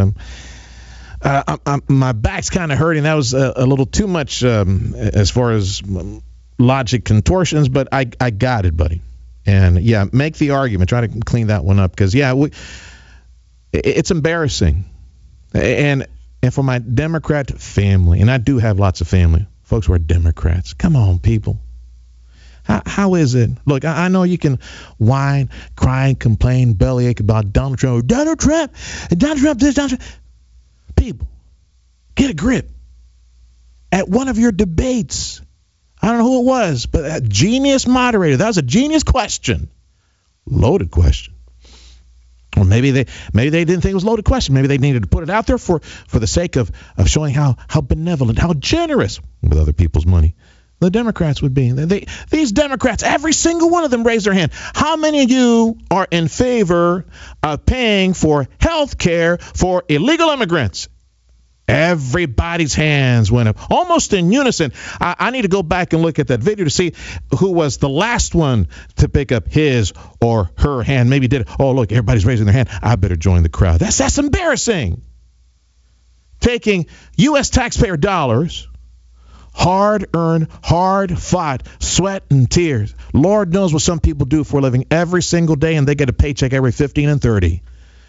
my back's kind of hurting. That was a little too much as far as logic contortions, but I got it, buddy. And yeah, make the argument. Try to clean that one up, because it's embarrassing. And for my Democrat family, and I do have lots of family, folks who are Democrats. Come on, people. How is it? Look, I know you can whine, cry, complain, bellyache about Donald Trump. Donald Trump, this, Donald Trump. People, get a grip. At one of your debates, I don't know who it was, but a genius moderator. That was a genius question. Loaded question. Or maybe they didn't think it was a loaded question. Maybe they needed to put it out there for the sake of showing how benevolent, how generous with other people's money the Democrats would be. These Democrats, every single one of them raised their hand. How many of you are in favor of paying for health care for illegal immigrants? Everybody's hands went up, almost in unison. I need to go back and look at that video to see who was the last one to pick up his or her hand. Maybe did it. Oh, look, everybody's raising their hand. I better join the crowd. That's embarrassing. Taking U.S. taxpayer dollars, hard-earned, hard-fought, sweat and tears. Lord knows what some people do for a living every single day, and they get a paycheck every 15 and 30.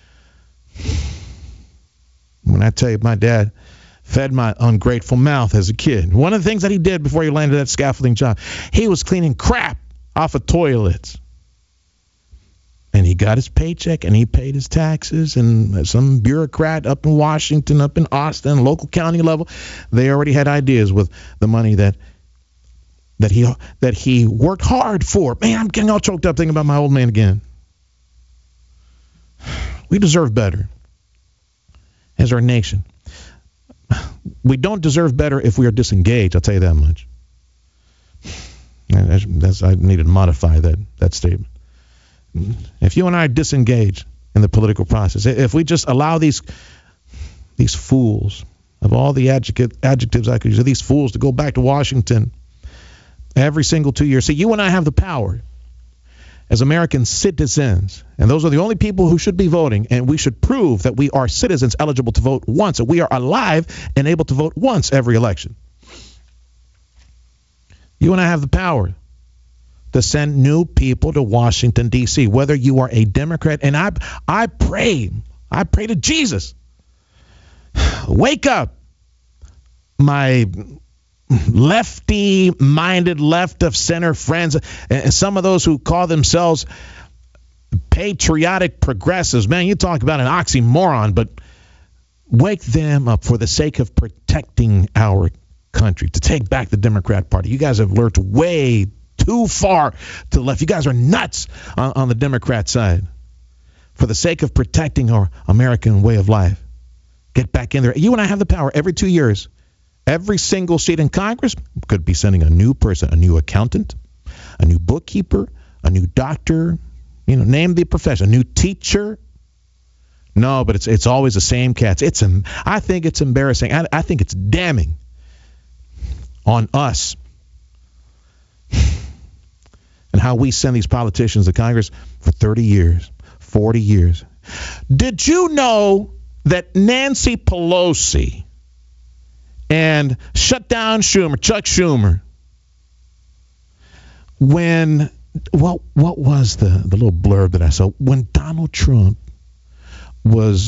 When I tell you, my dad fed my ungrateful mouth as a kid. One of the things that he did before he landed that scaffolding job, he was cleaning crap off of toilets. And he got his paycheck, and he paid his taxes, and some bureaucrat up in Washington, up in Austin, local county level, they already had ideas with the money that he worked hard for. Man, I'm getting all choked up thinking about my old man again. We deserve better. As our nation. We don't deserve better if we are disengaged, I'll tell you that much. I needed to modify that statement. If you and I are disengaged in the political process, if we just allow these fools, of all the adjectives I could use, these fools to go back to Washington every single 2 years. See, you and I have the power as American citizens, and those are the only people who should be voting, and we should prove that we are citizens eligible to vote once, and we are alive and able to vote once every election. You and I have the power to send new people to Washington, D.C., whether you are a Democrat, and I pray to Jesus, wake up, my lefty-minded, left-of-center friends, and some of those who call themselves patriotic progressives. Man, you talk about an oxymoron, but wake them up for the sake of protecting our country, to take back the Democrat Party. You guys have lurched way too far to the left. You guys are nuts on the Democrat side. For the sake of protecting our American way of life, get back in there. You and I have the power every 2 years. Every single seat in Congress could be sending a new person, a new accountant, a new bookkeeper, a new doctor, name the profession, a new teacher. No, but it's always the same cats. I think it's embarrassing. I think it's damning on us and how we send these politicians to Congress for 30 years, 40 years. Did you know that Nancy Pelosi and shut down Chuck Schumer, what was the little blurb that I saw? When Donald Trump was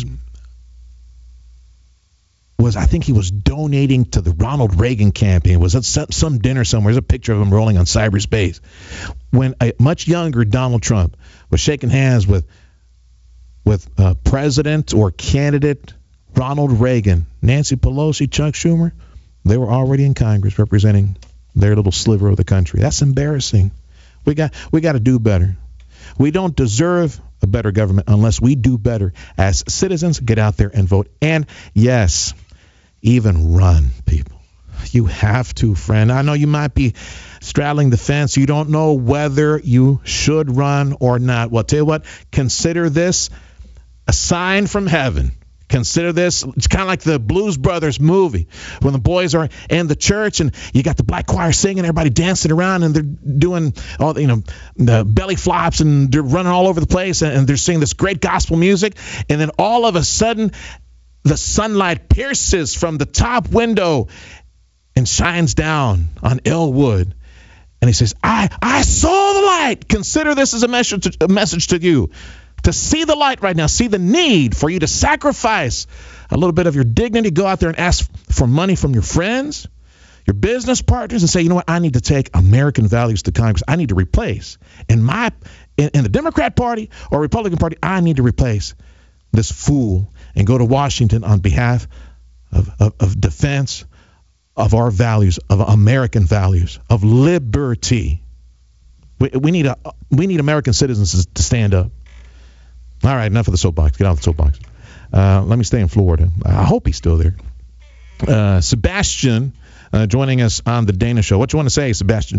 I think he was donating to the Ronald Reagan campaign. It was at some dinner somewhere. There's a picture of him rolling on cyberspace. When a much younger Donald Trump was shaking hands with President or candidate Ronald Reagan, Nancy Pelosi, Chuck Schumer, they were already in Congress representing their little sliver of the country. That's embarrassing. We got to do better. We don't deserve a better government unless we do better as citizens. Get out there and vote. And yes, even run, people. You have to, friend. I know you might be straddling the fence. You don't know whether you should run or not. Well, I'll tell you what, consider this a sign from heaven. Consider this, it's kind of like the Blues Brothers movie when the boys are in the church and you got the black choir singing, everybody dancing around, and they're doing all the belly flops, and they're running all over the place, and they're singing this great gospel music, and then all of a sudden the sunlight pierces from the top window and shines down on Elwood. And he says, I saw the light. Consider this as a message to you. To see the light right now, see the need for you to sacrifice a little bit of your dignity, go out there and ask for money from your friends, your business partners, and say, you know what, I need to take American values to Congress. I need to replace in the Democrat Party or Republican Party, I need to replace this fool and go to Washington on behalf of defense of our values, of American values, of liberty. We need American citizens to stand up. All right, enough of the soapbox. Get off the soapbox. Let me stay in Florida. I hope he's still there. Sebastian joining us on the Dana Show. What you want to say, Sebastian?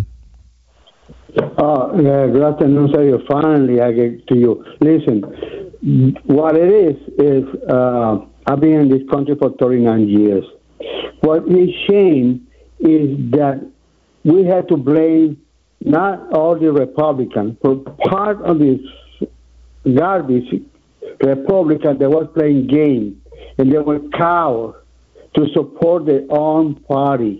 Good afternoon, sir. Finally, I get to you. Listen, what it is I've been in this country for 39 years. What is shame is that we had to blame not all the Republicans, but part of this garbage Republican that was playing games, and they were cowards to support their own party.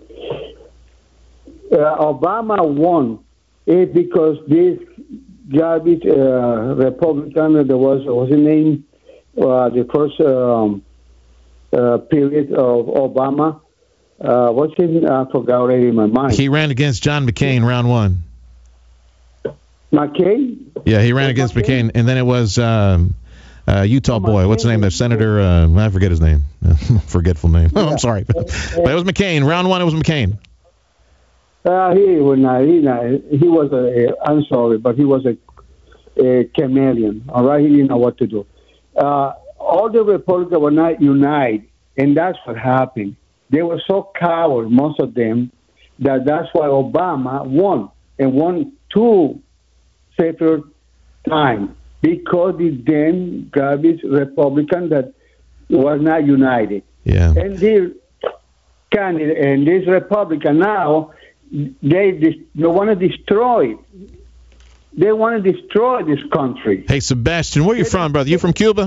Obama won it because this garbage Republican that was his name, the first period of Obama. What's his name? I forgot already in my mind. He ran against John McCain, round one. McCain? Yeah, he ran against McCain, and then it was Utah boy. What's the name? The senator. I forget his name. Forgetful name. Oh, I'm sorry, but it was McCain. Round one, it was McCain. He was not. He was a. I'm sorry, but he was a chameleon. All right, he didn't know what to do. All the Republicans were not united, and that's what happened. They were so coward, most of them, that's why Obama won, and won 2 separate times, because the then garbage Republican that was not united. Yeah. And this candidate and this Republican now, they want to destroy it. They want to destroy this country. Hey, Sebastian, where you from, brother? You from Cuba?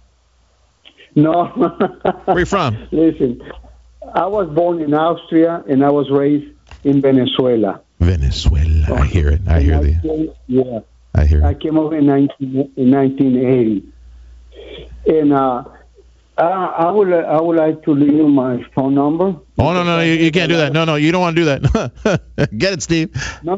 No. Where you from? Listen, I was born in Austria, and I was raised in Venezuela. Venezuela. I hear it. I hear the. Yeah. I hear it. I came over in 1980. And I would like to leave my phone number. Oh, no, you can't do that. No, you don't want to do that. Get it, Steve.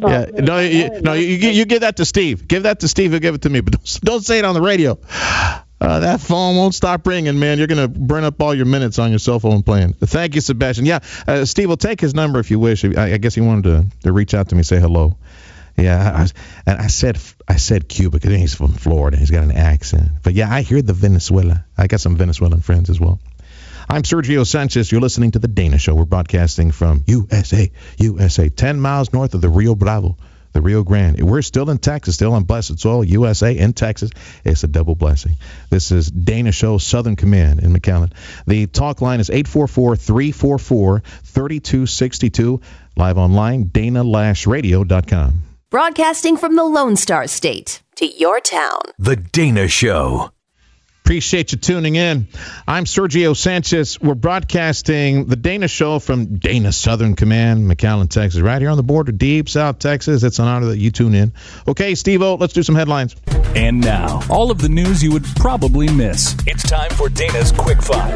You give that to Steve. Give that to Steve. He'll give it to me. But don't say it on the radio. That phone won't stop ringing, man. You're going to burn up all your minutes on your cell phone playing. Thank you, Sebastian. Yeah, Steve will take his number if you wish. I guess he wanted to reach out to me, say hello. Yeah, I said Cuba because he's from Florida. He's got an accent. But yeah, I hear the Venezuela. I got some Venezuelan friends as well. I'm Sergio Sanchez. You're listening to The Dana Show. We're broadcasting from USA, 10 miles north of the Rio Bravo, the Rio Grande. We're still in Texas, still on blessed soil, USA in Texas. It's a double blessing. This is Dana Show Southern Command in McAllen. The talk line is 844-344-3262. Live online, DanaLashRadio.com. Broadcasting from the Lone Star State to your town. The Dana Show. Appreciate you tuning in. I'm Sergio Sanchez. We're broadcasting the Dana Show from Dana Southern Command, McAllen, Texas, right here on the border, deep South Texas. It's an honor that you tune in. Okay, Steve-O, let's do some headlines. And now, all of the news you would probably miss. It's time for Dana's Quick Five.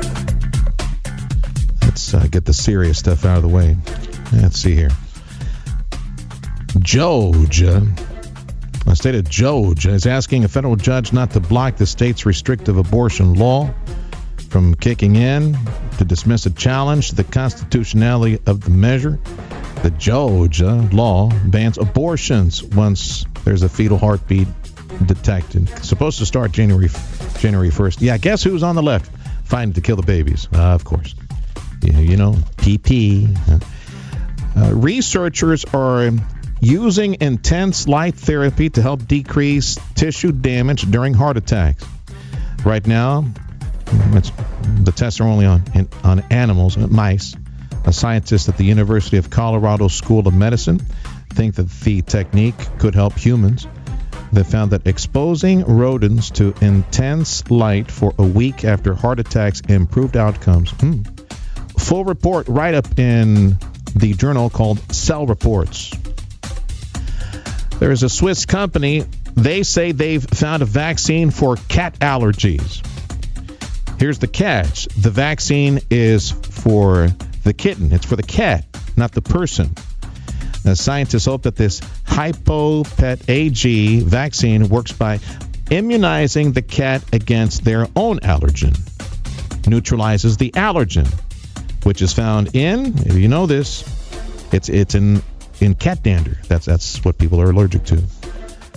Let's get the serious stuff out of the way. Let's see here. Georgia. The state of Georgia is asking a federal judge not to block the state's restrictive abortion law from kicking in to dismiss a challenge to the constitutionality of the measure. The Georgia law bans abortions once there's a fetal heartbeat detected. It's supposed to start January 1st. Yeah, guess who's on the left fighting to kill the babies? Of course. Yeah, PP. Researchers are using intense light therapy to help decrease tissue damage during heart attacks. Right now, the tests are only on animals, mice. A scientist at the University of Colorado School of Medicine think that the technique could help humans. They found that exposing rodents to intense light for a week after heart attacks improved outcomes. Full report write-up in the journal called Cell Reports. There is a Swiss company. They say they've found a vaccine for cat allergies. Here's the catch. The vaccine is for the kitten. It's for the cat, not the person. Now, scientists hope that this Hypopet AG vaccine works by immunizing the cat against their own allergen. Neutralizes the allergen, which is found in, if you know this, it's in cat dander. That's what people are allergic to.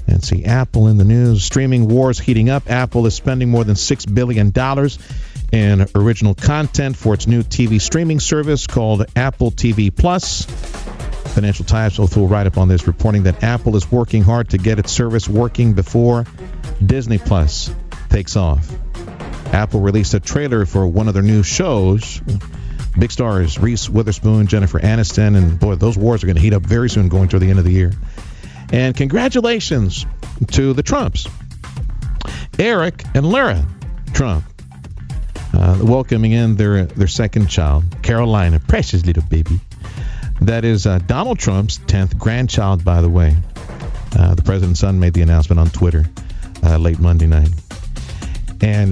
And see, Apple in the news. Streaming wars heating up. Apple is spending more than $6 billion in original content for its new TV streaming service called Apple TV Plus. Financial Times will throw a write-up on this, reporting that Apple is working hard to get its service working before Disney Plus takes off. Apple released a trailer for one of their new shows. Big stars, Reese Witherspoon, Jennifer Aniston, and boy, those wars are going to heat up very soon going toward the end of the year. And congratulations to the Trumps, Eric and Lara Trump, welcoming in their second child, Carolina, precious little baby. That is Donald Trump's 10th grandchild, by the way. The president's son made the announcement on Twitter late Monday night. And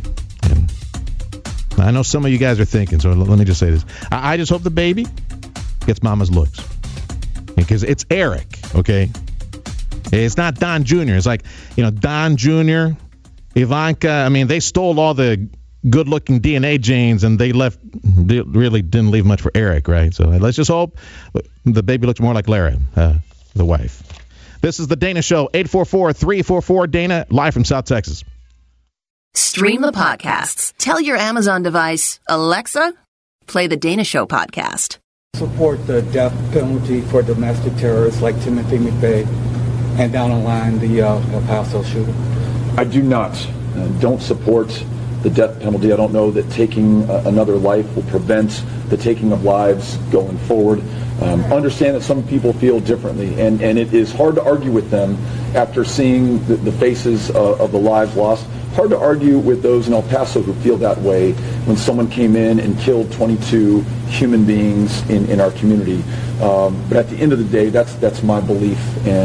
I know some of you guys are thinking, so let me just say this. I just hope the baby gets mama's looks. Because it's Eric, okay? It's not Don Jr. It's like, Don Jr., Ivanka, I mean, they stole all the good-looking DNA genes, and they really didn't leave much for Eric, right? So let's just hope the baby looks more like Lara, the wife. This is The Dana Show, 844-344-DANA, live from South Texas. Stream the podcasts. Tell your Amazon device, Alexa, play The Dana Show podcast. Support the death penalty for domestic terrorists like Timothy McVeigh and down the line the El Paso shooter? I do not. Don't support the death penalty. I don't know that taking another life will prevent the taking of lives going forward. Understand that some people feel differently, and it is hard to argue with them after seeing the faces of the lives lost. Hard to argue with those in El Paso who feel that way when someone came in and killed 22 human beings in our community. But at the end of the day, that's my belief,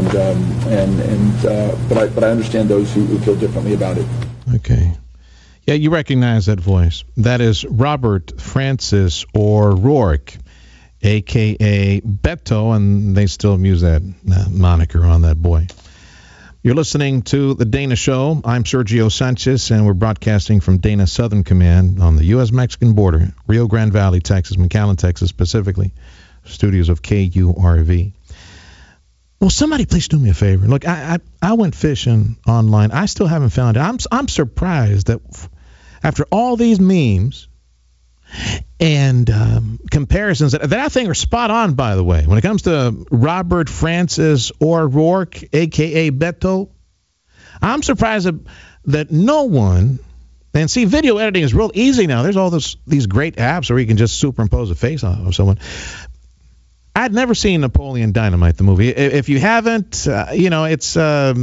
but I understand those who feel differently about it. Okay. Yeah, you recognize that voice. That is Robert Francis O'Rourke, a.k.a. Beto, and they still use that moniker on that boy. You're listening to The Dana Show. I'm Sergio Sanchez, and we're broadcasting from Dana Southern Command on the U.S.-Mexican border, Rio Grande Valley, Texas, McAllen, Texas, specifically, studios of KURV. Well, somebody please do me a favor. Look, I went fishing online. I still haven't found it. I'm surprised that after all these memes and comparisons that I think are spot on, by the way, when it comes to Robert Francis O'Rourke, a.k.a. Beto, I'm surprised that no one, and see, video editing is real easy now. There's all these great apps where you can just superimpose a face of someone. I'd never seen Napoleon Dynamite, the movie. If you haven't, it's was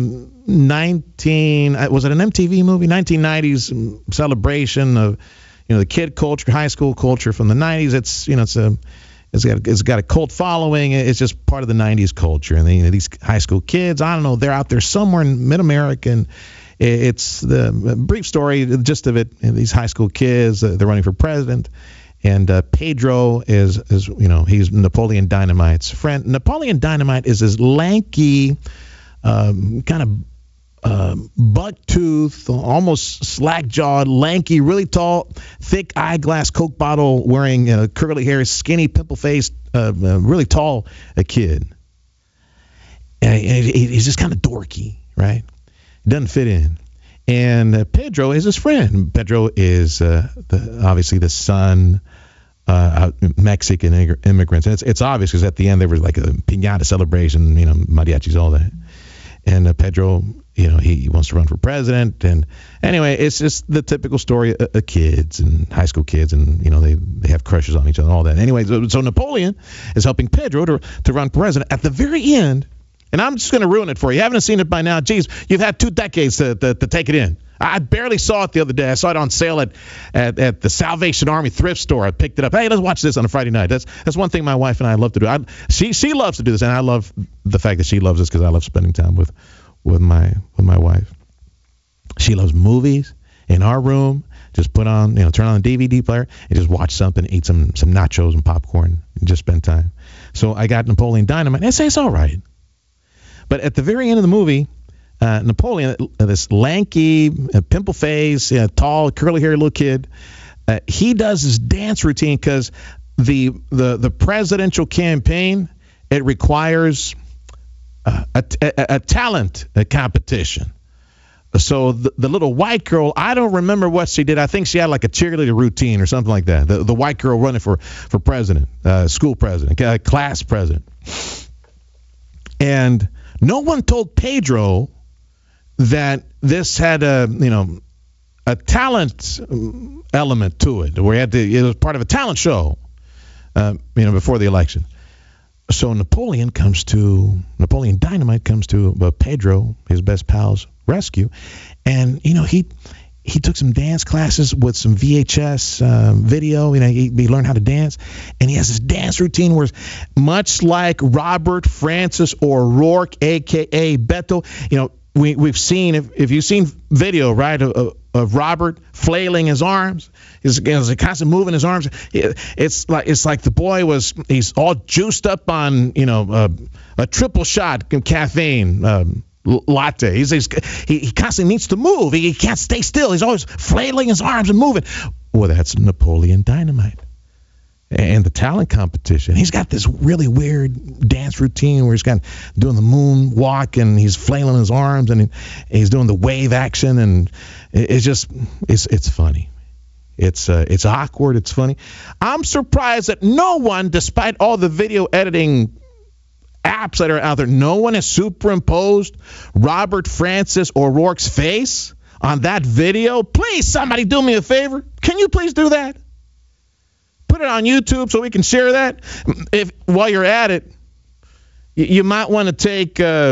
it an MTV movie? 1990s celebration of, the kid culture, high school culture from the 90s. It's got a cult following. It's just part of the 90s culture. And these high school kids, I don't know, they're out there somewhere in mid-America, and it's the brief story, the gist of it. These high school kids, they're running for president. And Pedro is he's Napoleon Dynamite's friend. Napoleon Dynamite is this lanky, kind of buck-toothed, almost slack-jawed, lanky, really tall, thick eyeglass, Coke bottle wearing, curly hair, skinny, pimple-faced, really tall kid. And he's just kind of dorky, right? Doesn't fit in. And Pedro is his friend. Pedro is obviously the son Mexican immigrants. And it's obvious because at the end there was like a piñata celebration, mariachis, all that. And Pedro, he wants to run for president. And anyway, it's just the typical story of kids and high school kids, and they have crushes on each other and all that. Anyway, so Napoleon is helping Pedro to run president. At the very end, and I'm just going to ruin it for you. You haven't seen it by now. Geez, you've had 2 decades to take it in. I barely saw it the other day. I saw it on sale at the Salvation Army thrift store. I picked it up. Hey, let's watch this on a Friday night. That's one thing my wife and I love to do. She loves to do this, and I love the fact that she loves this because I love spending time with my wife. She loves movies. In our room, just put on, turn on the DVD player and just watch something, eat some nachos and popcorn, and just spend time. So I got Napoleon Dynamite. And it's all right. But at the very end of the movie, Napoleon, this lanky, pimple face, tall, curly haired little kid, he does his dance routine because the presidential campaign, it requires a talent competition. So the little white girl, I don't remember what she did. I think she had like a cheerleader routine or something like that. The white girl running for president, school president, class president. And no one told Pedro that this had a talent element to it, where it was part of a talent show, before the election. So Napoleon Dynamite comes to Pedro, his best pal's rescue, and he took some dance classes with some VHS video. He learned how to dance, and he has this dance routine where, much like Robert Francis O'Rourke, aka Beto, we've seen, if you've seen video, right, of Robert flailing his arms, he's constantly moving his arms. It's like the boy he's all juiced up on a triple shot caffeine latte. He constantly needs to move. He can't stay still. He's always flailing his arms and moving. Well, that's Napoleon Dynamite. And the talent competition. He's got this really weird dance routine where he's doing the moon walk, and he's flailing his arms, and he's doing the wave action, and it's funny. It's awkward. It's funny. I'm surprised that no one, despite all the video editing apps that are out there, no one has superimposed Robert Francis O'Rourke's face on that video. Please, somebody do me a favor. Can you please do that? Put it on YouTube so we can share that. While you're at it, you might want to take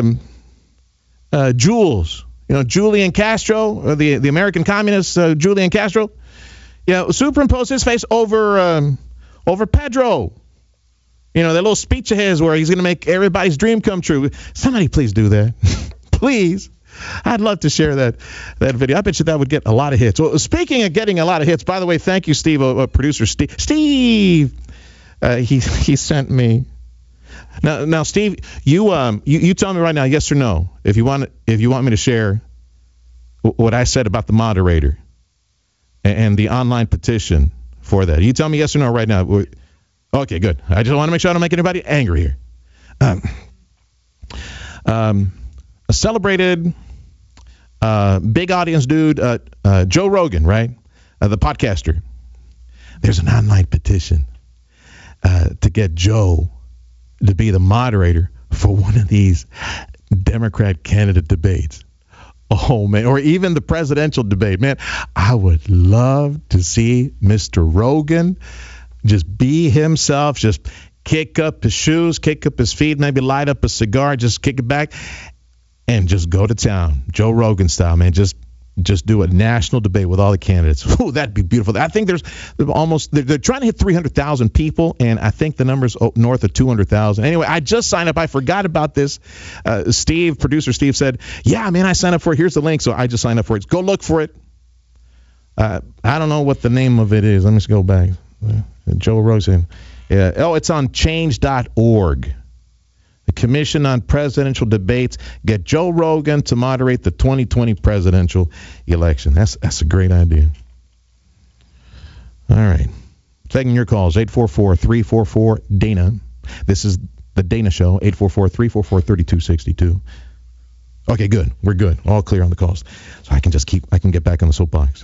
Jules, Julian Castro, or the American communist Julian Castro. Superimpose his face over Pedro. That little speech of his where he's going to make everybody's dream come true. Somebody please do that. Please. I'd love to share that video. I bet you that would get a lot of hits. Well, speaking of getting a lot of hits, by the way, thank you, Steve, producer Steve. Steve, he sent me. Now, Steve, you tell me right now, yes or no, if you want me to share what I said about the moderator and the online petition for that. You tell me yes or no right now. Okay, good. I just want to make sure I don't make anybody angry here. A celebrated big audience dude, Joe Rogan, right? The podcaster. There's an online petition to get Joe to be the moderator for one of these Democrat candidate debates. Oh, man. Or even the presidential debate. Man, I would love to see Mr. Rogan just be himself, just kick up his shoes, kick up his feet, maybe light up a cigar, just kick it back, and just go to town, Joe Rogan style, man. Just do a national debate with all the candidates. Ooh, that'd be beautiful. I think they're trying to hit 300,000 people, and I think the number's north of 200,000. Anyway, I just signed up. I forgot about this. Producer Steve said, yeah, man, I signed up for it. Here's the link. So I just signed up for it. Go look for it. I don't know what the name of it is. Let me just go back. Joe Rogan. Yeah. Oh, it's on change.org. The Commission on Presidential Debates. Get Joe Rogan to moderate the 2020 presidential election. That's a great idea. All right. Taking your calls, 844-344-DANA. This is the Dana Show, 844-344-3262. Okay, good. We're good. All clear on the calls. So I can get back on the soapbox.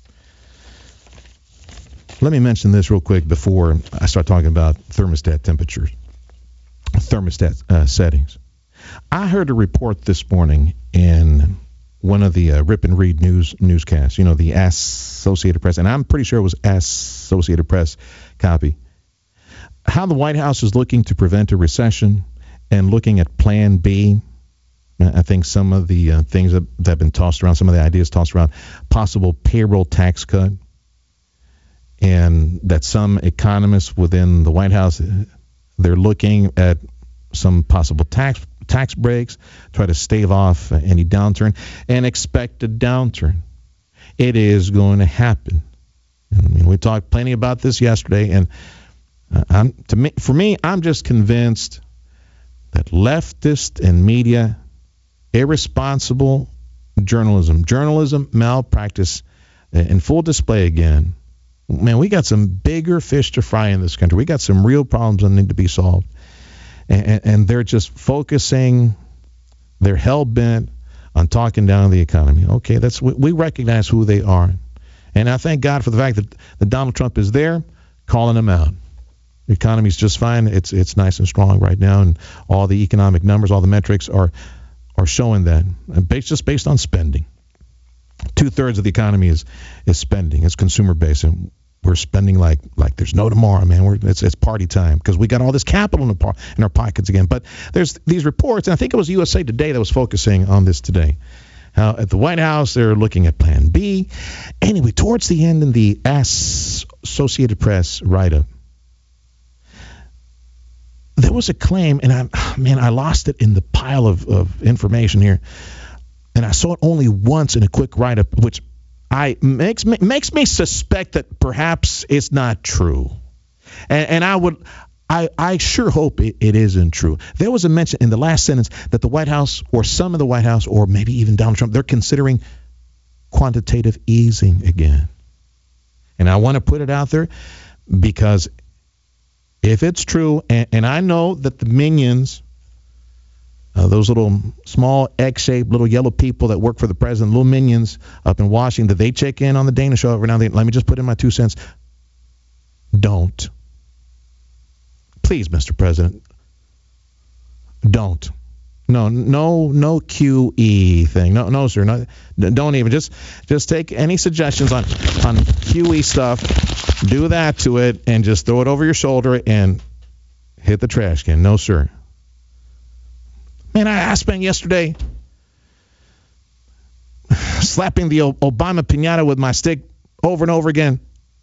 Let me mention this real quick before I start talking about thermostat temperatures, thermostat settings. I heard a report this morning in one of the Rip and Read newscasts, the Associated Press, and I'm pretty sure it was Associated Press copy, how the White House is looking to prevent a recession and looking at Plan B. I think some of the things that have been tossed around, some of the ideas tossed around, possible payroll tax cut, and that some economists within the White House, they're looking at some possible tax breaks, try to stave off any downturn, and expect a downturn. It is going to happen. I mean, we talked plenty about this yesterday, and for me, I'm just convinced that leftist and media, irresponsible journalism malpractice in full display again. Man, we got some bigger fish to fry in this country. We got some real problems that need to be solved. And they're just focusing They're hell-bent on talking down the economy. Okay, we recognize who they are. And I thank God for the fact that Donald Trump is there calling them out. The economy's just fine. It's nice and strong right now, and all the economic numbers, all the metrics are showing that. And just based on spending. 2/3 of the economy is spending. It's consumer-based, and we're spending like there's no tomorrow, man. It's party time because we got all this capital in our pockets again. But there's these reports, and I think it was USA Today that was focusing on this today. How at the White House they're looking at Plan B. Anyway, towards the end in the Associated Press write-up, there was a claim, and I lost it in the pile of information here, and I saw it only once in a quick write-up, which makes me suspect that perhaps it's not true, and I sure hope it isn't true. There was a mention in the last sentence that the White House, or some of the White House, or maybe even Donald Trump, they're considering quantitative easing again. And I want to put it out there because if it's true, and I know that the minions, those little small egg-shaped little yellow people that work for the president, little minions up in Washington, they check in on the Dana Show every now and then. Let me just put in my 2 cents. Don't. Please, Mr. President, don't. No QE thing. No, sir. No, don't even. Just take any suggestions on QE stuff, do that to it, and just throw it over your shoulder and hit the trash can. No, sir. Man, I spent yesterday slapping the Obama piñata with my stick over and over again.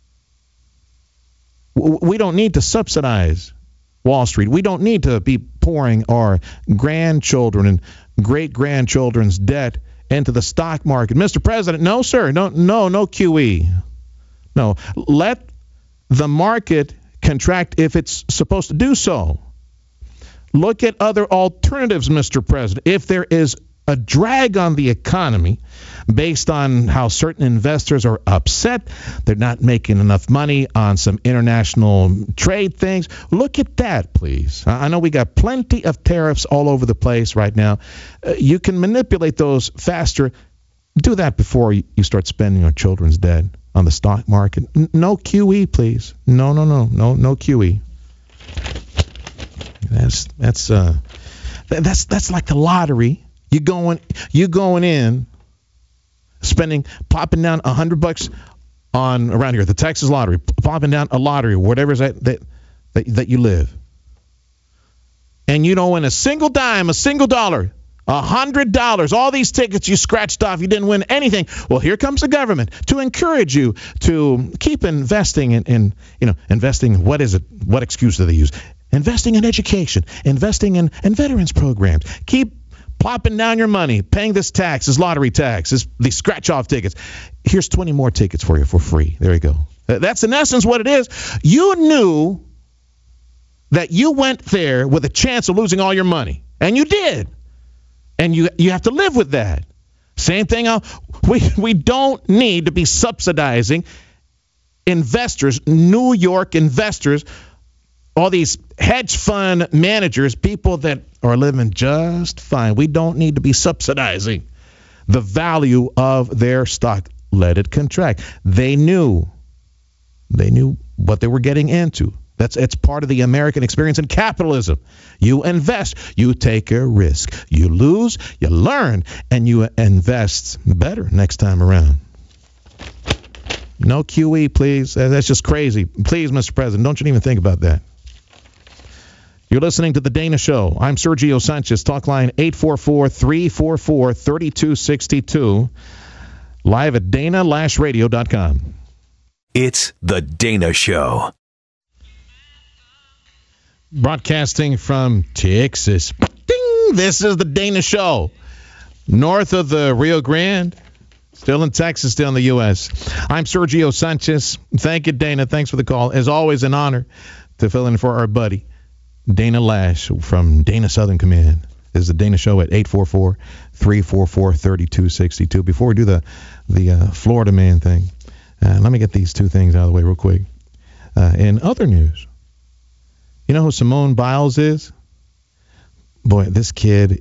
We don't need to subsidize Wall Street. We don't need to be pouring our grandchildren and great-grandchildren's debt into the stock market. Mr. President, no, sir. No QE. No. Let the market contract if it's supposed to do so. Look at other alternatives, Mr. President. If there is a drag on the economy based on how certain investors are upset, they're not making enough money on some international trade things, look at that, please. I know we got plenty of tariffs all over the place right now. You can manipulate those faster. Do that before you start spending on children's debt on the stock market. No QE, please. No QE. That's like the lottery. You going in, popping down $100 on around here, the Texas lottery, popping down a lottery, whatever is that you live, and you don't win a single dime, a single dollar, $100. All these tickets you scratched off, you didn't win anything. Well, here comes the government to encourage you to keep investing in investing. What is it? What excuse do they use? Investing in education, investing in veterans programs. Keep plopping down your money, paying this tax, this lottery tax, these scratch-off tickets. Here's 20 more tickets for you for free. There you go. That's in essence what it is. You knew that you went there with a chance of losing all your money, and you did. And you have to live with that. Same thing. We don't need to be subsidizing investors, New York investors, all these hedge fund managers, people that are living just fine. We don't need to be subsidizing the value of their stock. Let it contract. They knew what they were getting into. It's part of the American experience in capitalism. You invest, you take a risk. You lose, you learn, and you invest better next time around. No QE, please. That's just crazy. Please, Mr. President, don't you even think about that. You're listening to The Dana Show. I'm Sergio Sanchez. Talk line 844-344-3262. Live at DanaLashRadio.com. It's The Dana Show. Broadcasting from Texas. Ding! This is The Dana Show. North of the Rio Grande. Still in Texas, still in the U.S. I'm Sergio Sanchez. Thank you, Dana. Thanks for the call. As always, an honor to fill in for our buddy, Dana Lash from Dana Southern Command. This is The Dana Show at 844-344-3262. Before we do the Florida man thing, let me get these two things out of the way real quick. In other news, you know who Simone Biles is? Boy, this kid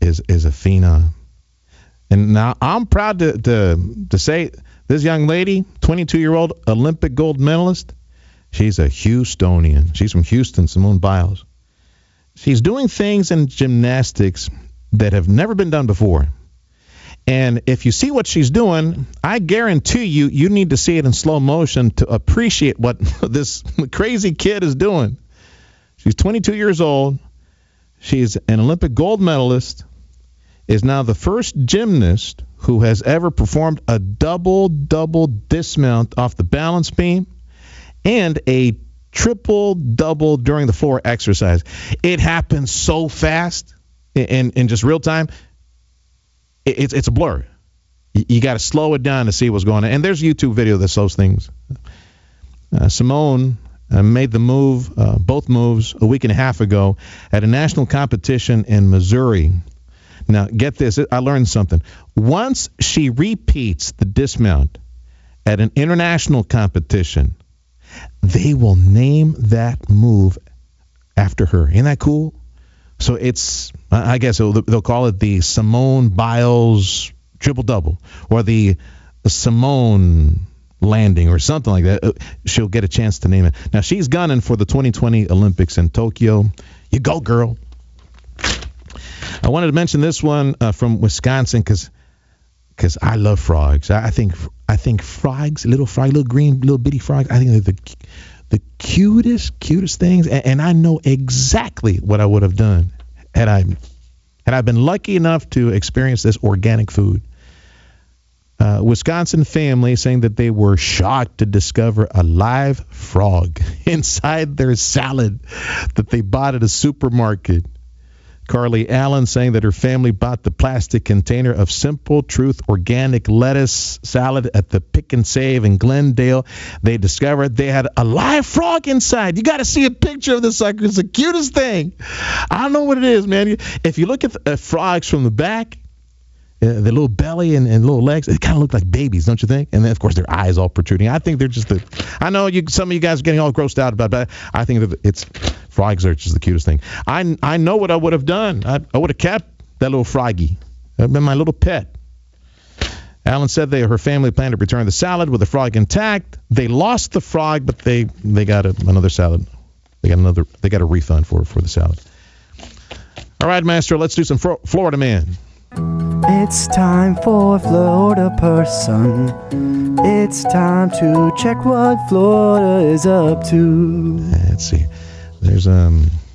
is a phenom. And now I'm proud to say this young lady, 22-year-old Olympic gold medalist, she's a Houstonian. She's from Houston, Simone Biles. She's doing things in gymnastics that have never been done before. And if you see what she's doing, I guarantee you need to see it in slow motion to appreciate what this crazy kid is doing. She's 22 years old. She's an Olympic gold medalist, is now the first gymnast who has ever performed a double dismount off the balance beam and a triple-double during the floor exercise. It happens so fast in just real time. It's a blur. You got to slow it down to see what's going on. And there's a YouTube video that shows things. Simone made the move, both moves, a week and a half ago at a national competition in Missouri. Now, get this. I learned something. Once she repeats the dismount at an international competition, they will name that move after her. Ain't that cool? So it's, I guess they'll call it the Simone Biles triple-double or the Simone landing or something like that. She'll get a chance to name it. Now, she's gunning for the 2020 Olympics in Tokyo. You go, girl. I wanted to mention this one from Wisconsin because I love frogs. I think frogs, little green, little bitty frogs, I think they're the cutest things, and I know exactly what I would have done had I been lucky enough to experience this organic food. Wisconsin family saying that they were shocked to discover a live frog inside their salad that they bought at a supermarket. Carly Allen saying that her family bought the plastic container of Simple Truth organic lettuce salad at the Pick and Save in Glendale. They discovered they had a live frog inside. You got to see a picture of this sucker. It's the cutest thing. I don't know what it is, man. If you look at frogs from the back, the little belly and little legs, they kind of look like babies, don't you think? And then, of course, their eyes all protruding. I think they're just I know some of you guys are getting all grossed out about it, but I think that frogs are just the cutest thing. I know what I would have done. I would have kept that little froggy. That would have been my little pet. Allen said her family planned to return the salad with the frog intact. They lost the frog, but they got another salad. They got a refund for the salad. All right, Maestro, let's do some Florida Man. It's time for Florida Person. It's time to check what Florida is up to. Let's see. There's a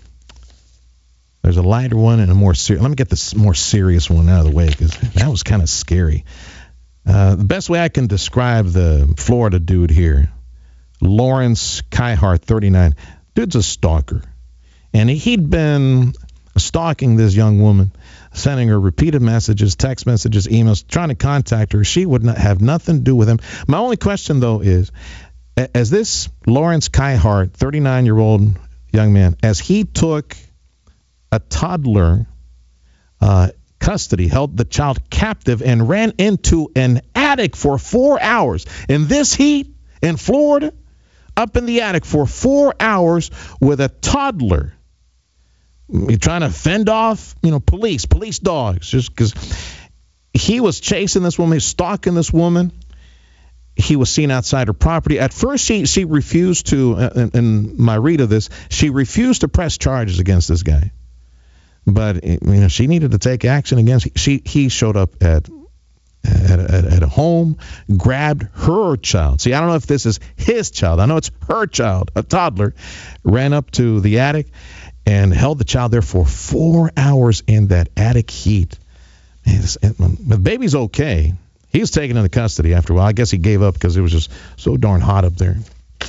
lighter one and a more serious. Let me get this more serious one out of the way because that was kind of scary. The best way I can describe the Florida dude here, Lawrence Kihart, 39. Dude's a stalker. And he'd been stalking this young woman, sending her repeated messages, text messages, emails, trying to contact her. She would not have nothing to do with him. My only question, though, is, as this Lawrence Kihart, 39-year-old young man, as he took a toddler custody, held the child captive, and ran into an attic for 4 hours. In this heat in Florida, up in the attic for 4 hours with a toddler. You're trying to fend off, police dogs, just because he was chasing this woman, stalking this woman. He was seen outside her property. At first, she refused to, in my read of this, she refused to press charges against this guy. But, she needed to take action against him. He showed up at a home, grabbed her child. See, I don't know if this is his child. I know it's her child, a toddler, ran up to the attic and held the child there for 4 hours in that attic heat. The baby's okay. He was taken into custody after a while. I guess he gave up because it was just so darn hot up there.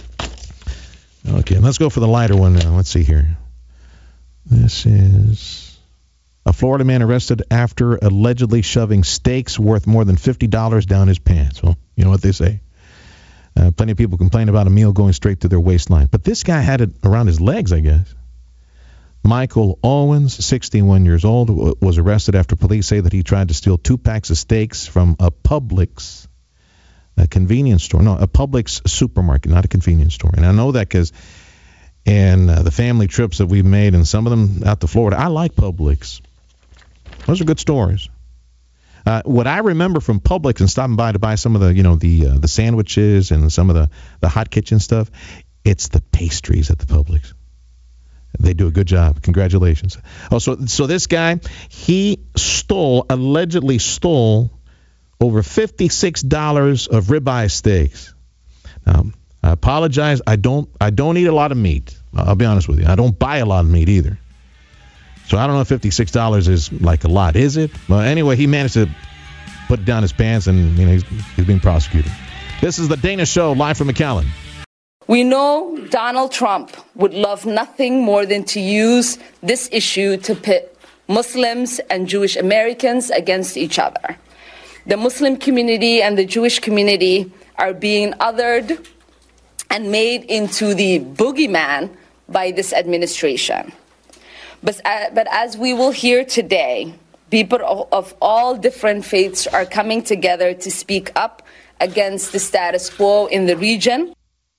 Okay, let's go for the lighter one now. Let's see here. This is a Florida man arrested after allegedly shoving steaks worth more than $50 down his pants. Well, you know what they say. Plenty of people complain about a meal going straight to their waistline. But this guy had it around his legs, I guess. Michael Owens, 61 years old, was arrested after police say that he tried to steal 2 packs of steaks from a Publix, a convenience store. No, a Publix supermarket, not a convenience store. And I know that because in the family trips that we've made, and some of them out to Florida, I like Publix. Those are good stories. What I remember from Publix and stopping by to buy some of the sandwiches and some of the hot kitchen stuff, it's the pastries at the Publix. They do a good job. Congratulations. Oh, so this guy, he allegedly stole over $56 of ribeye steaks. Now, I apologize. I don't eat a lot of meat. I'll be honest with you. I don't buy a lot of meat either. So I don't know if $56 is like a lot. Is it? Well, anyway, he managed to put down his pants, and he's being prosecuted. This is the Dana Show, live from McAllen. We know Donald Trump would love nothing more than to use this issue to pit Muslims and Jewish Americans against each other. The Muslim community and the Jewish community are being othered and made into the boogeyman by this administration. But as we will hear today, people of all different faiths are coming together to speak up against the status quo in the region.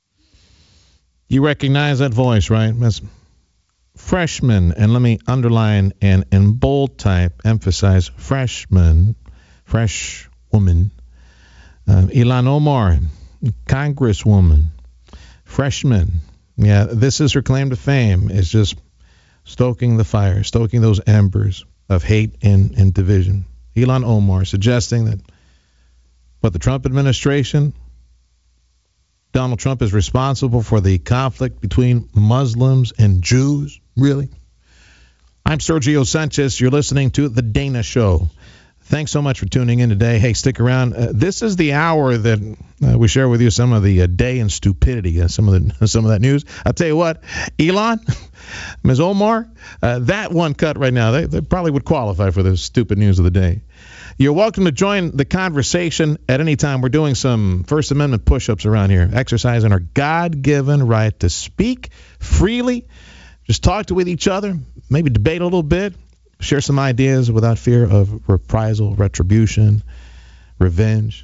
You recognize that voice, right? That's freshman, and let me underline and in bold type emphasize freshman, fresh woman, Ilhan Omar, Congresswoman, freshman. Yeah, this is her claim to fame, is just stoking the fire, stoking those embers of hate and division. Ilhan Omar suggesting that the Trump administration, Donald Trump is responsible for the conflict between Muslims and Jews. Really? I'm Sergio Sanchez. You're listening to The Dana Show. Thanks so much for tuning in today. Hey, stick around. This is the hour that we share with you some of the day in stupidity, some of that news. I'll tell you what, Elon, Ms. Omar, that one cut right now, they probably would qualify for the stupid news of the day. You're welcome to join the conversation at any time. We're doing some First Amendment push-ups around here, exercising our God-given right to speak freely, just talk with each other, maybe debate a little bit, share some ideas without fear of reprisal, retribution, revenge.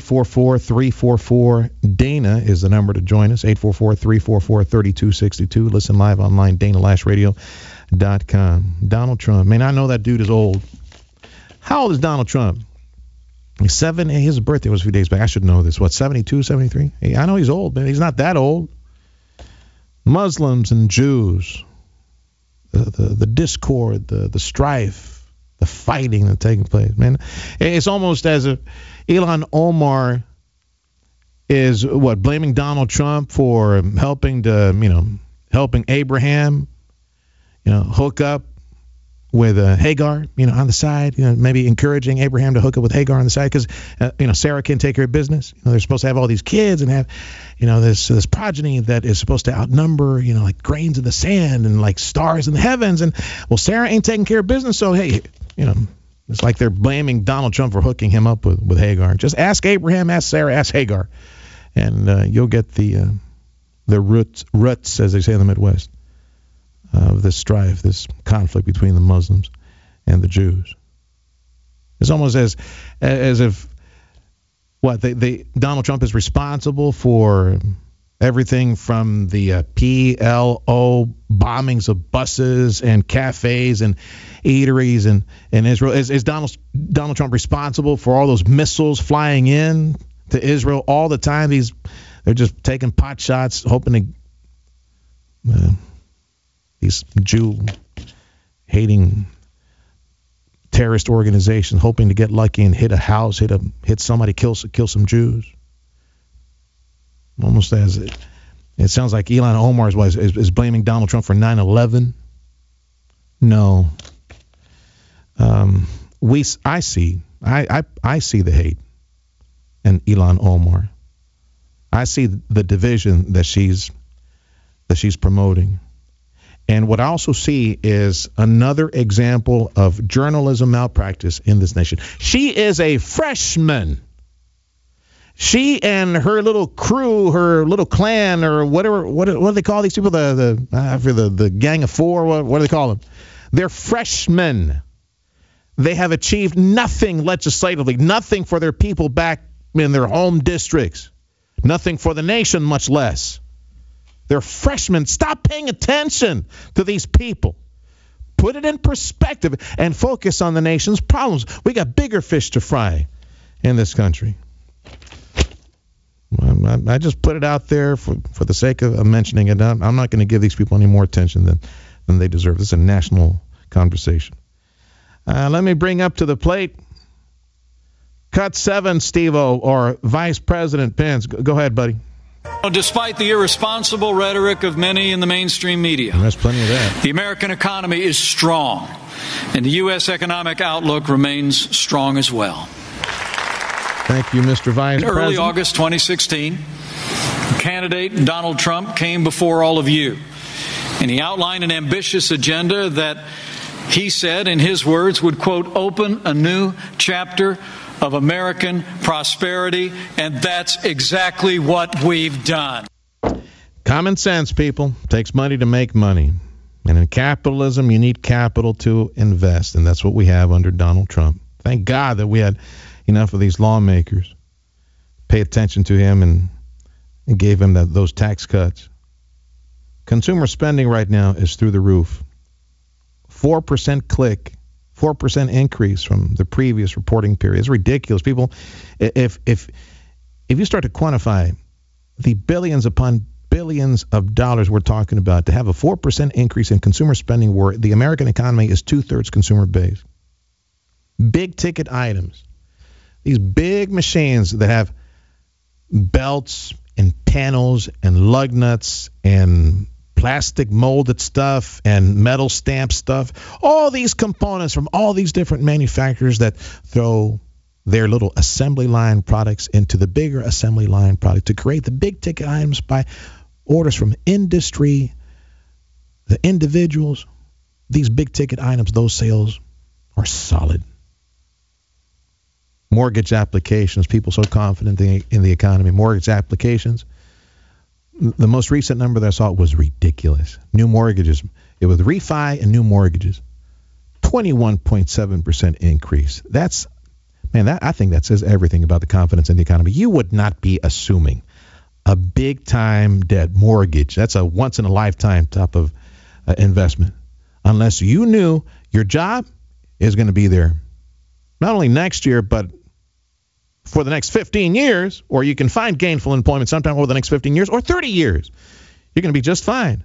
844-344-DANA is the number to join us. 844-344-3262. Listen live online, DanaLashRadio.com. Donald Trump. Man, I know that dude is old. How old is Donald Trump? He's his birthday was a few days back. I should know this. 72, 73? Hey, I know he's old, but he's not that old. Muslims and Jews, the discord, the strife, the fighting that's taking place. Man, it's almost as if Ilhan Omar is blaming Donald Trump for helping Abraham, hook up with Hagar, on the side, maybe encouraging Abraham to hook up with Hagar on the side because, Sarah can't take care of business. They're supposed to have all these kids and have, this progeny that is supposed to outnumber, like grains in the sand and like stars in the heavens. And, Sarah ain't taking care of business. So, hey, it's like they're blaming Donald Trump for hooking him up with Hagar. Just ask Abraham, ask Sarah, ask Hagar. And you'll get the roots, as they say in the Midwest, of this strife, this conflict between the Muslims and the Jews. It's almost as if Donald Trump is responsible for everything from the PLO bombings of buses and cafes and eateries in Israel. Is Donald Trump responsible for all those missiles flying in to Israel all the time? They're just taking pot shots, hoping to these Jew-hating terrorist organizations, hoping to get lucky and hit a house, hit somebody, kill some Jews. Almost as it sounds like Ilhan Omar is blaming Donald Trump for 9/11. No, I see the hate in Ilhan Omar. I see the division that she's promoting. And what I also see is another example of journalism malpractice in this nation. She is a freshman. She and her little crew, her little clan, or whatever, what do they call these people? The Gang of Four, what do they call them? They're freshmen. They have achieved nothing legislatively, nothing for their people back in their home districts, nothing for the nation, much less. They're freshmen. Stop paying attention to these people Put it in perspective and focus on the nation's problems. We got bigger fish to fry in this country. I just put it out there for the sake of mentioning it. I'm not going to give these people any more attention than they deserve. This is a national conversation. Let me bring up to the plate Cut 7, Steve-O, or Vice President Pence. Go ahead, buddy. Despite the irresponsible rhetoric of many in the mainstream media, there's plenty of that. The American economy is strong, and the U.S. economic outlook remains strong as well. Thank you, Mr. Vice President. In early August 2016, candidate Donald Trump came before all of you, and he outlined an ambitious agenda that he said, in his words, would, quote, open a new chapter of American prosperity, and that's exactly what we've done. Common sense, people. Takes money to make money. And in capitalism, you need capital to invest, and that's what we have under Donald Trump. Thank God that we had enough of these lawmakers pay attention to him and gave him those tax cuts. Consumer spending right now is through the roof. 4% click. 4% increase from the previous reporting period. It's ridiculous. People, if you start to quantify the billions upon billions of dollars we're talking about, to have a 4% increase in consumer spending where the American economy is 2/3 consumer based. Big ticket items. These big machines that have belts and panels and lug nuts and plastic molded stuff and metal stamped stuff, all these components from all these different manufacturers that throw their little assembly line products into the bigger assembly line product to create the big ticket items by orders from industry, the individuals. These big ticket items, those sales are solid. Mortgage applications, people so confident in the economy. Mortgage applications. The most recent number that I saw was ridiculous. New mortgages. It was refi and new mortgages. 21.7% increase. I think that says everything about the confidence in the economy. You would not be assuming a big time debt mortgage. That's a once in a lifetime type of investment. Unless you knew your job is going to be there not only next year, but for the next 15 years, or you can find gainful employment sometime over the next 15 years or 30 years. You're going to be just fine.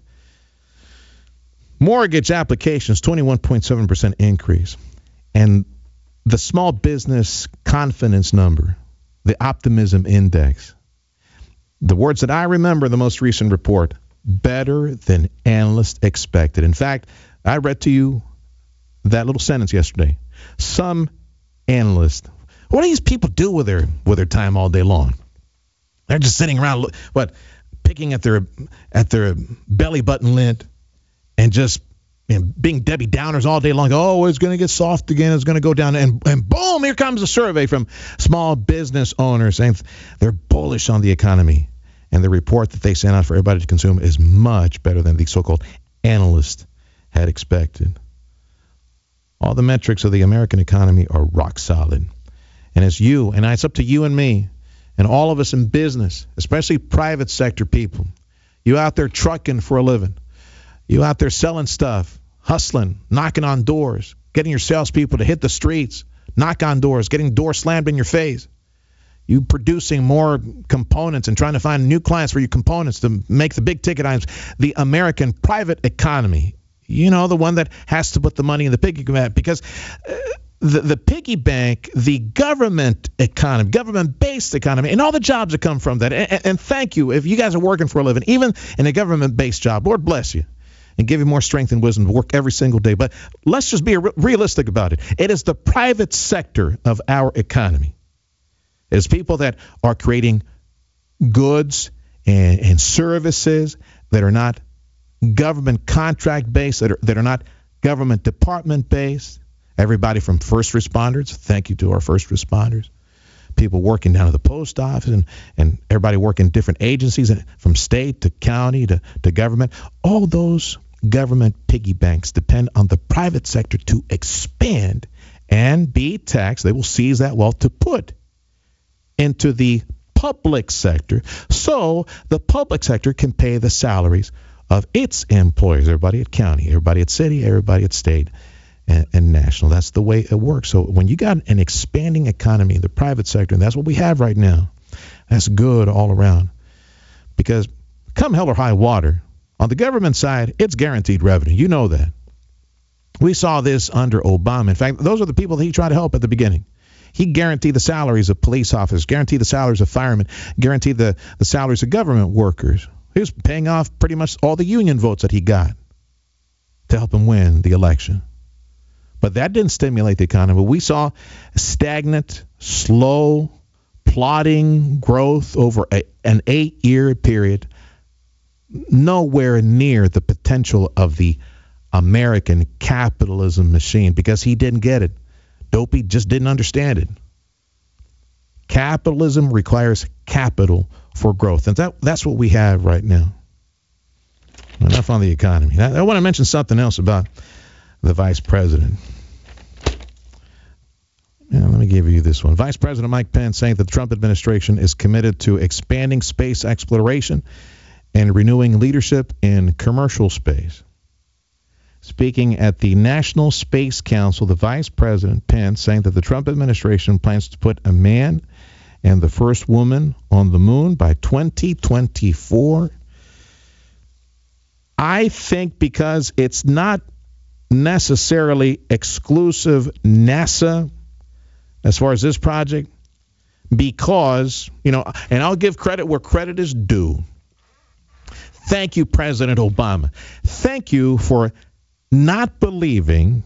Mortgage applications, 21.7% increase. And the small business confidence number, the optimism index, the words that I remember, the most recent report, better than analysts expected. In fact, I read to you that little sentence yesterday. Some analysts, what do these people do with their time all day long? They're just sitting around, picking at their belly button lint and just being Debbie Downers all day long. Oh, it's going to get soft again. It's going to go down. And boom, here comes a survey from small business owners saying they're bullish on the economy. And the report that they sent out for everybody to consume is much better than the so-called analysts had expected. All the metrics of the American economy are rock solid. And it's up to you and me and all of us in business, especially private sector people. You out there trucking for a living. You out there selling stuff, hustling, knocking on doors, getting your salespeople to hit the streets, knock on doors, getting doors slammed in your face. You producing more components and trying to find new clients for your components to make the big ticket items. The American private economy, the one that has to put the money in the piggy bank, because the piggy bank, the government economy, government-based economy, and all the jobs that come from that. And thank you if you guys are working for a living, even in a government-based job. Lord bless you and give you more strength and wisdom to work every single day. But let's just be realistic about it. It is the private sector of our economy. It is people that are creating goods and services that are not government contract-based, that are not government department-based. Everybody from first responders, thank you to our first responders, people working down at the post office and everybody working in different agencies from state to county to government. All those government piggy banks depend on the private sector to expand and be taxed. They will seize that wealth to put into the public sector so the public sector can pay the salaries of its employers, everybody at county, everybody at city, everybody at state and national. That's the way it works. So when you got an expanding economy in the private sector, and that's what we have right now, that's good all around. Because come hell or high water, on the government side, it's guaranteed revenue. You know that. We saw this under Obama. In fact, those are the people that he tried to help at the beginning. He guaranteed the salaries of police officers, guaranteed the salaries of firemen, guaranteed the salaries of government workers. He was paying off pretty much all the union votes that he got to help him win the election. But that didn't stimulate the economy. We saw stagnant, slow, plodding growth over an 8-year period, nowhere near the potential of the American capitalism machine, because he didn't get it. Dopey just didn't understand it. Capitalism requires capital for growth, and that's what we have right now. Enough on the economy. Now, I want to mention something else about the vice president. Let me give you this one. Vice President Mike Pence saying that the Trump administration is committed to expanding space exploration and renewing leadership in commercial space. Speaking at the National Space Council, the Vice President Pence saying that the Trump administration plans to put a man and the first woman on the moon by 2024. I think because it's not necessarily exclusive NASA as far as this project, because, and I'll give credit where credit is due. Thank you, President Obama. Thank you for not believing,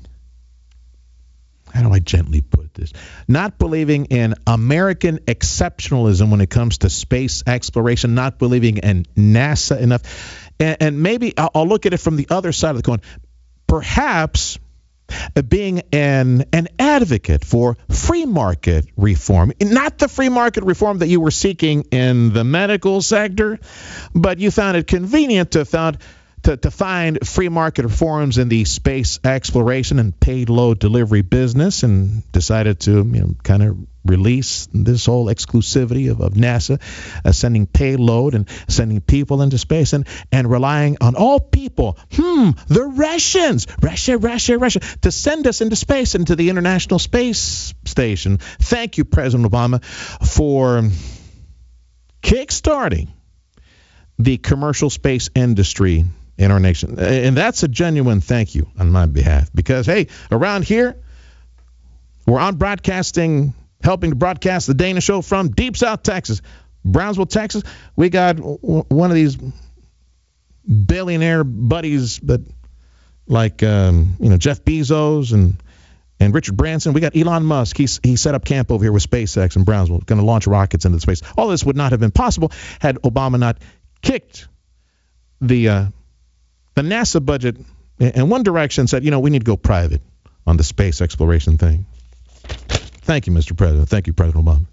how do I gently put this? Not believing in American exceptionalism when it comes to space exploration, not believing in NASA enough. And maybe I'll look at it from the other side of the coin. Perhaps being an advocate for free market reform, not the free market reform that you were seeking in the medical sector, but you found it convenient to find free market reforms in the space exploration and payload delivery business, and decided to kind of release this whole exclusivity of NASA, sending payload and sending people into space and relying on all people, the Russians, Russia, to send us into space, into the International Space Station. Thank you, President Obama, for kickstarting the commercial space industry in our nation. And that's a genuine thank you on my behalf, because, hey, around here, we're on broadcasting, helping to broadcast the Dana Show from Deep South Texas, Brownsville, Texas. We got one of these billionaire buddies that, like, Jeff Bezos and Richard Branson. We got Elon Musk. He set up camp over here with SpaceX in Brownsville, going to launch rockets into space. All this would not have been possible had Obama not kicked the NASA budget in one direction, said, we need to go private on the space exploration thing. Thank you, Mr. President. Thank you, President Obama.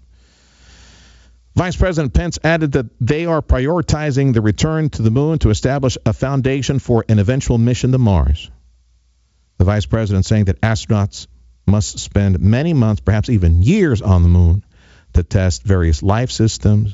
Vice President Pence added that they are prioritizing the return to the moon to establish a foundation for an eventual mission to Mars. The vice president saying that astronauts must spend many months, perhaps even years, on the moon to test various life systems,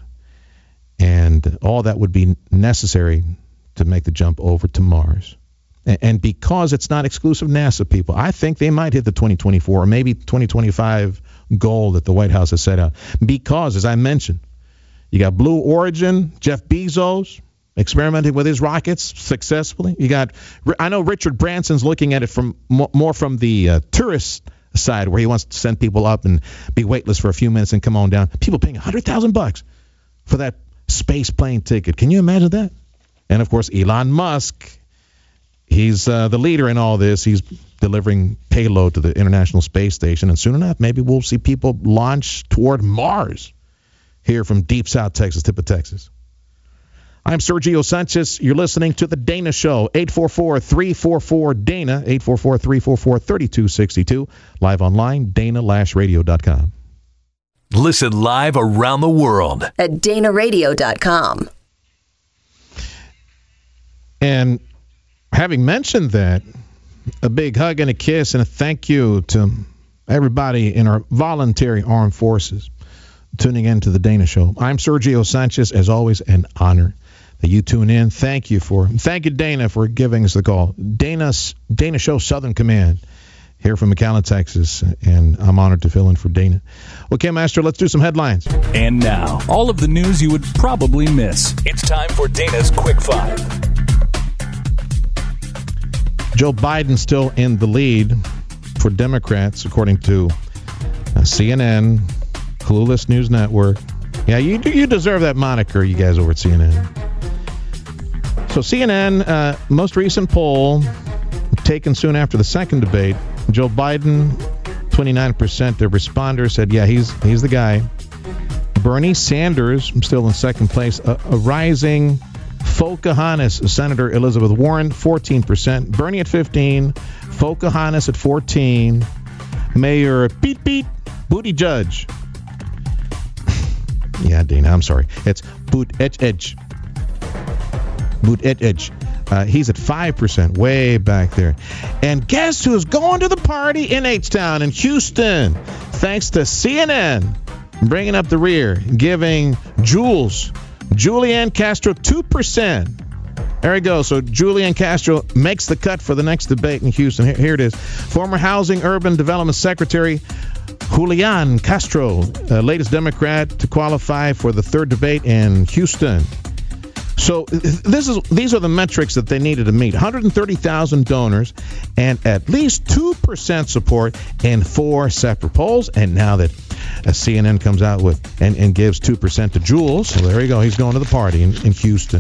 and all that would be necessary to make the jump over to Mars. And because it's not exclusive NASA, people, I think they might hit the 2024 or maybe 2025 goal that the White House has set out. Because, as I mentioned, you got Blue Origin, Jeff Bezos experimenting with his rockets successfully. I know Richard Branson's looking at it from more from the tourist side, where he wants to send people up and be weightless for a few minutes and come on down. People paying $100,000 for that space plane ticket. Can you imagine that? And, of course, Elon Musk, he's the leader in all this. He's delivering payload to the International Space Station. And soon enough, maybe we'll see people launch toward Mars here from Deep South Texas, tip of Texas. I'm Sergio Sanchez. You're listening to The Dana Show, 844-344-DANA, 844-344-3262, live online, dana-radio.com. Listen live around the world at danaradio.com. And having mentioned that, a big hug and a kiss and a thank you to everybody in our voluntary armed forces tuning in to The Dana Show. I'm Sergio Sanchez. As always, an honor that you tune in. Thank you, Dana, for giving us the call. Dana Show Southern Command here from McAllen, Texas, and I'm honored to fill in for Dana. Okay, Master, let's do some headlines. And now, all of the news you would probably miss. It's time for Dana's Quick Five. Joe Biden still in the lead for Democrats, according to CNN, Clueless News Network. Yeah, you deserve that moniker, you guys over at CNN. So CNN, most recent poll taken soon after the second debate, Joe Biden, 29% of responders said, yeah, he's the guy. Bernie Sanders, still in second place. A rising Pocahontas, Senator Elizabeth Warren, 14%. Bernie at 15%. Pocahontas at 14%. Mayor Pete Buttigieg. Yeah, Dana, I'm sorry. It's Buttigieg. He's at 5%, way back there. And guess who's going to the party in H-Town in Houston? Thanks to CNN bringing up the rear, giving Julianne Castro 2%. There we go. So Julianne Castro makes the cut for the next debate in Houston. Here it is. Former Housing Urban Development Secretary Julianne Castro, latest Democrat to qualify for the third debate in Houston. So these are the metrics that they needed to meet. 130,000 donors and at least 2% support in 4 separate polls. And now that CNN comes out with and gives 2% to Jules, so there you go. He's going to the party in Houston.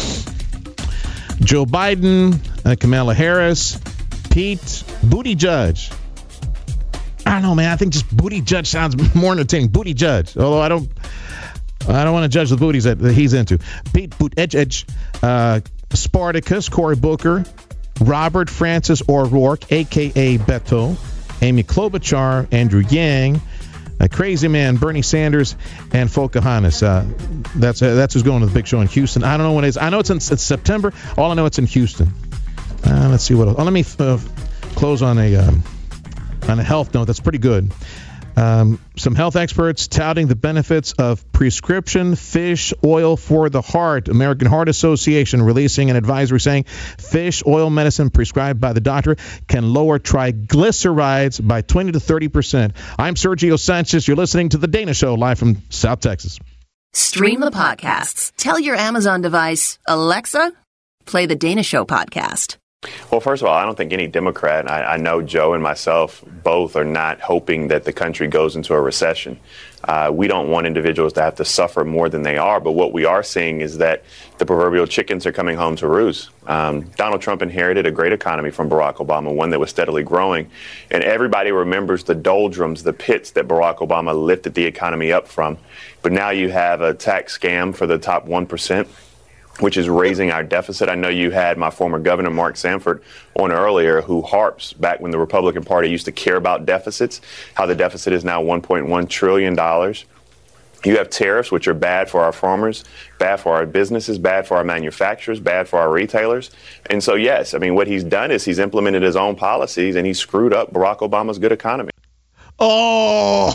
Joe Biden, Kamala Harris, Pete Buttigieg. I don't know, man. I think just Buttigieg sounds more entertaining. Buttigieg, although I don't want to judge the booties that he's into. Pete Buttigieg, Spartacus, Cory Booker, Robert Francis O'Rourke, a.k.a. Beto, Amy Klobuchar, Andrew Yang, Crazy Man, Bernie Sanders, and Pocahontas. That's who's going to the big show in Houston. I don't know when it is. I know it's September. All I know it's in Houston. Let's see what else. Let me close on a health note. That's pretty good. Some health experts touting the benefits of prescription fish oil for the heart. American Heart Association releasing an advisory saying fish oil medicine prescribed by the doctor can lower triglycerides by 20 to 30%. I'm Sergio Sanchez. You're listening to The Dana Show live from South Texas. Stream the podcasts. Tell your Amazon device, Alexa, play The Dana Show podcast. Well, first of all, I don't think any Democrat, I know Joe and myself both are not hoping that the country goes into a recession. We don't want individuals to have to suffer more than they are. But what we are seeing is that the proverbial chickens are coming home to roost. Donald Trump inherited a great economy from Barack Obama, one that was steadily growing. And everybody remembers the doldrums, the pits that Barack Obama lifted the economy up from. But now you have a tax scam for the top 1%. Which is raising our deficit. I know you had my former governor, Mark Sanford, on earlier, who harps back when the Republican Party used to care about deficits, how the deficit is now $1.1 trillion. You have tariffs, which are bad for our farmers, bad for our businesses, bad for our manufacturers, bad for our retailers. And so, yes, I mean, what he's done is he's implemented his own policies and he's screwed up Barack Obama's good economy. Oh!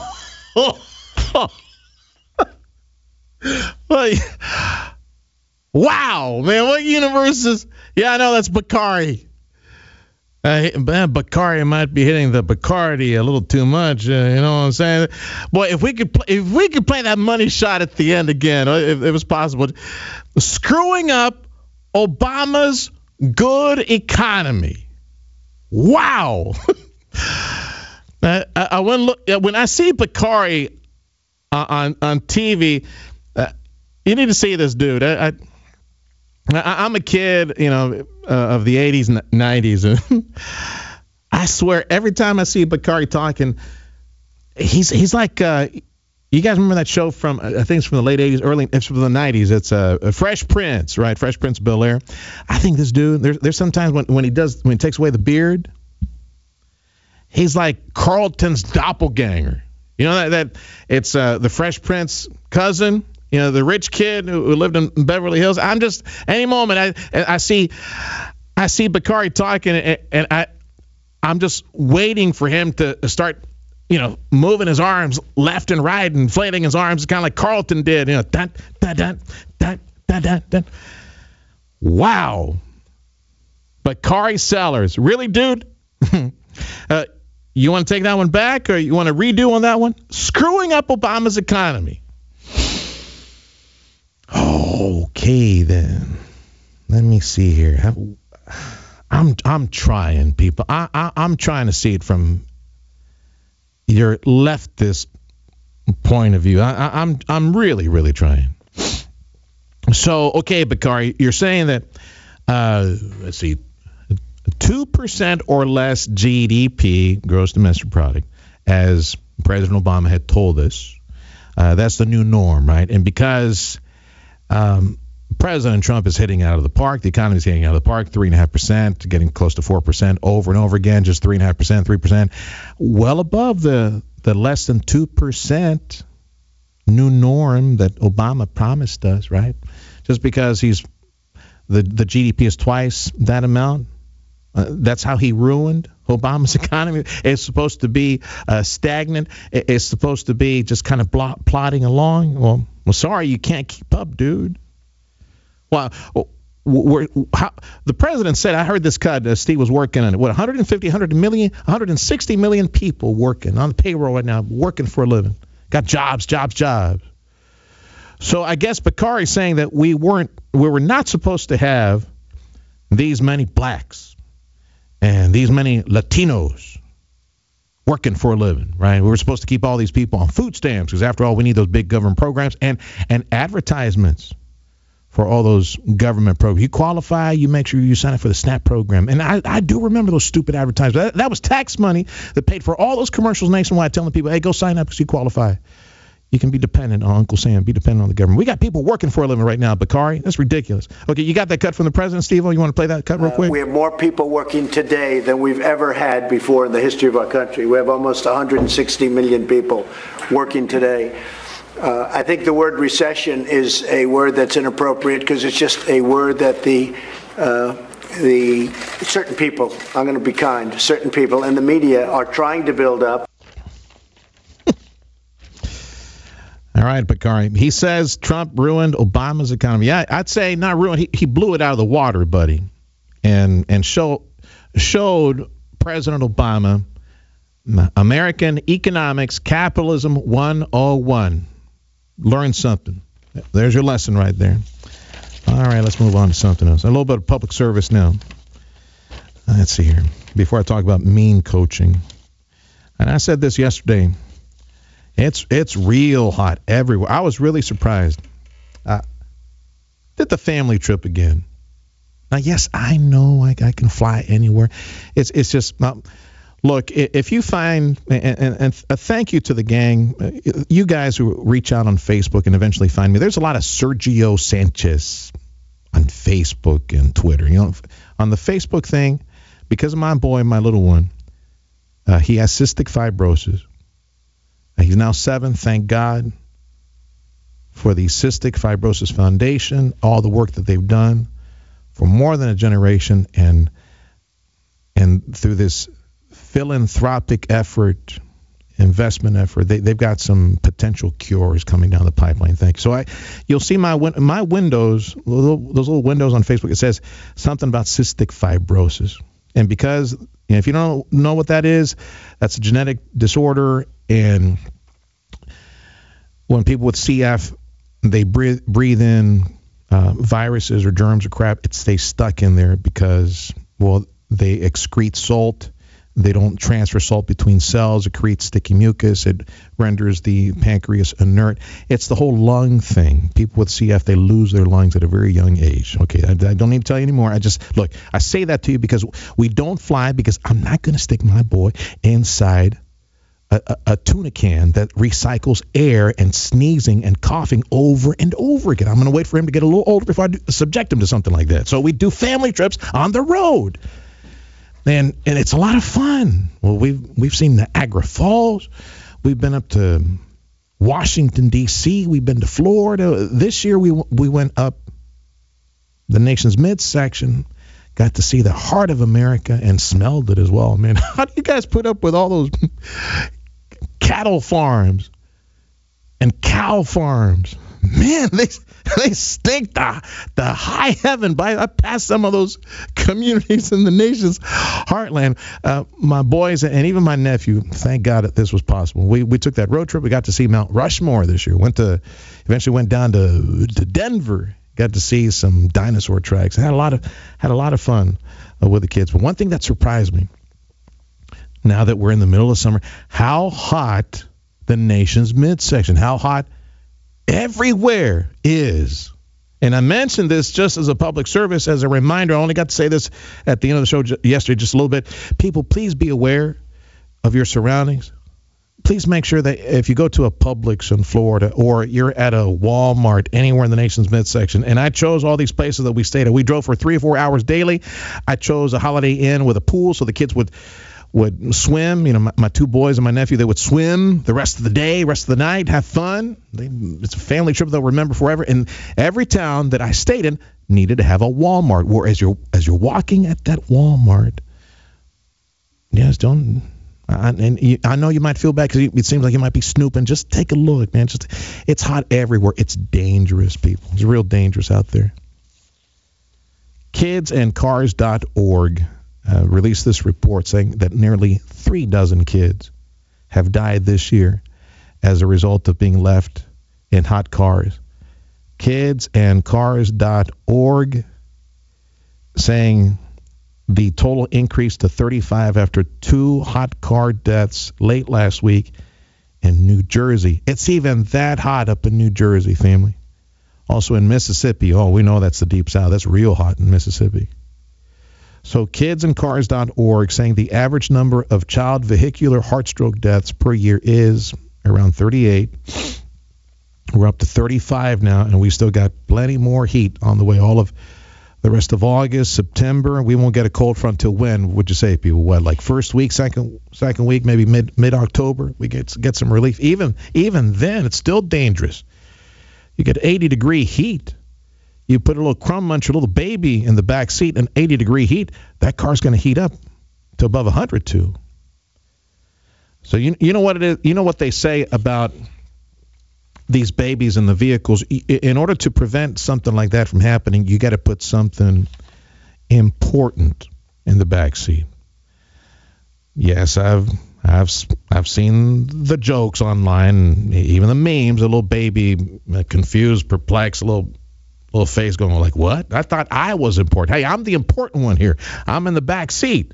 Wow, man, what universe is... Yeah, I know, that's Bakari. Bakari might be hitting the Bacardi a little too much, you know what I'm saying? Boy, if we could play that money shot at the end again, if it was possible. Screwing up Obama's good economy. Wow. I went look when I see Bakari on TV, you need to see this dude. I'm a kid, you know, of the 80s and 90s. I swear, every time I see Bakari talking, he's like, you guys remember that show from, I think it's from the late 80s, it's from the 90s. It's Fresh Prince, right? Fresh Prince of Bel-Air. I think this dude, there's sometimes when he takes away the beard, he's like Carlton's doppelganger. You know that it's the Fresh Prince cousin. You know, the rich kid who lived in Beverly Hills. I'm just, any moment I see Bakari talking, and I'm just waiting for him to start, you know, moving his arms left and right and flailing his arms, kind of like Carlton did. You know, dun, dun, dun, dun, dun, dun, dun. Wow. Bakari Sellers. Really, dude? You want to take that one back, or you want to redo on that one? Screwing up Obama's economy. Okay, then. Let me see here. I'm trying, people. I'm trying to see it from your leftist point of view. I'm really, really trying. So, okay, Bakari, you're saying that, let's see, 2% or less GDP, gross domestic product, as President Obama had told us, that's the new norm, right? And because President Trump is hitting out of the park, the economy is hitting out of the park, 3.5%, getting close to 4% over and over again, just 3.5%, 3%, well above the less than 2% new norm that Obama promised us, right? Just because the GDP is twice that amount, that's how he ruined Obama's economy. It's supposed to be stagnant. It's supposed to be just kind of plodding along. Well, sorry, you can't keep up, dude. Well, the president said, I heard this cut, Steve was working on it, 160 million people working on the payroll right now, working for a living. Got jobs. So I guess Bakari's saying that we were not supposed to have these many blacks and these many Latinos working for a living, right? We were supposed to keep all these people on food stamps because, after all, we need those big government programs and advertisements for all those government programs. You qualify, you make sure you sign up for the SNAP program. And I do remember those stupid advertisements. That was tax money that paid for all those commercials nationwide telling people, hey, go sign up because you qualify. You can be dependent on Uncle Sam, be dependent on the government. We got people working for a living right now, Bakari. That's ridiculous. Okay, you got that cut from the president, Steve-O? You want to play that cut real quick? We have more people working today than we've ever had before in the history of our country. We have almost 160 million people working today. I think the word recession is a word that's inappropriate because it's just a word that the certain people, I'm going to be kind, certain people in the media are trying to build up. All right, Bakari. He says Trump ruined Obama's economy. Yeah, I'd say not ruined. He blew it out of the water, buddy, and showed President Obama American economics, capitalism 101. Learn something. There's your lesson right there. All right, let's move on to something else. A little bit of public service now. Let's see here. Before I talk about mean coaching, and I said this yesterday. It's real hot everywhere. I was really surprised. Did the family trip again. Now, yes, I know I can fly anywhere. It's just look. If you find and a thank you to the gang, you guys who reach out on Facebook and eventually find me. There's a lot of Sergio Sanchez on Facebook and Twitter. You know, on the Facebook thing, because of my boy, my little one, he has cystic fibrosis. He's now 7, thank God, for the Cystic Fibrosis Foundation, all the work that they've done for more than a generation, and through this philanthropic effort, investment effort, they've got some potential cures coming down the pipeline. Thank you. So you'll see my windows, those little windows on Facebook, it says something about cystic fibrosis. And because, if you don't know what that is, that's a genetic disorder. And when people with CF, they breathe in viruses or germs or crap, it stays stuck in there because, well, they excrete salt. They don't transfer salt between cells. It creates sticky mucus. It renders the pancreas inert. It's the whole lung thing. People with CF, they lose their lungs at a very young age. Okay, I don't need to tell you anymore. I say that to you because we don't fly, because I'm not going to stick my boy inside a tuna can that recycles air and sneezing and coughing over and over again. I'm going to wait for him to get a little older before I subject him to something like that. So we do family trips on the road. And it's a lot of fun. Well, we've seen Niagara Falls. We've been up to Washington, D.C. We've been to Florida. This year we went up the nation's midsection, got to see the heart of America and smelled it as well. Man, how do you guys put up with all those cattle farms and cow farms man, they stink the high heaven. I passed some of those communities in the nation's heartland. My boys and even my nephew, thank God that this was possible. We took that road trip. We got to see Mount Rushmore this year. Eventually went down to Denver. Got to see some dinosaur tracks. Had a lot of fun with the kids. But one thing that surprised me, now that we're in the middle of summer, how hot the nation's midsection, how hot everywhere is. And I mentioned this just as a public service, as a reminder. I only got to say this at the end of the show yesterday, just a little bit. People, please be aware of your surroundings. Please make sure that if you go to a Publix in Florida or you're at a Walmart anywhere in the nation's midsection, and I chose all these places that we stayed at. We drove for 3 or 4 hours daily. I chose a Holiday Inn with a pool so the kids would swim. You know, my 2 boys and my nephew, they would swim the rest of the day, rest of the night, have fun. It's a family trip they'll remember forever. And every town that I stayed in needed to have a Walmart. Where as you're walking at that Walmart, yes, don't. I know you might feel bad because it seems like you might be snooping. Just take a look, man. It's hot everywhere. It's dangerous, people. It's real dangerous out there. Kidsandcars.org released this report saying that nearly 3 dozen kids have died this year as a result of being left in hot cars. Kidsandcars.org saying the total increased to 35 after 2 hot car deaths late last week in New Jersey. It's even that hot up in New Jersey, family. Also in Mississippi. Oh, we know that's the deep south. That's real hot in Mississippi. So kidsandcars.org saying the average number of child vehicular heart stroke deaths per year is around 38. We're up to 35 now, and we still got plenty more heat on the way. All of the rest of August, September. We won't get a cold front till when? Would you say, people? What, like first week, second week, maybe mid-October? We get some relief. Even then, it's still dangerous. You get 80-degree heat. You put a little crumb muncher, a little baby in the back seat, and 80-degree heat, that car's going to heat up to above 100 too. So you know what it is? You know what they say about these babies in the vehicles? In order to prevent something like that from happening, you got to put something important in the back seat. Yes, I've seen the jokes online, even the memes. A little baby, confused, perplexed, a little face going like, "What? I thought I was important. Hey, I'm the important one here. I'm in the back seat."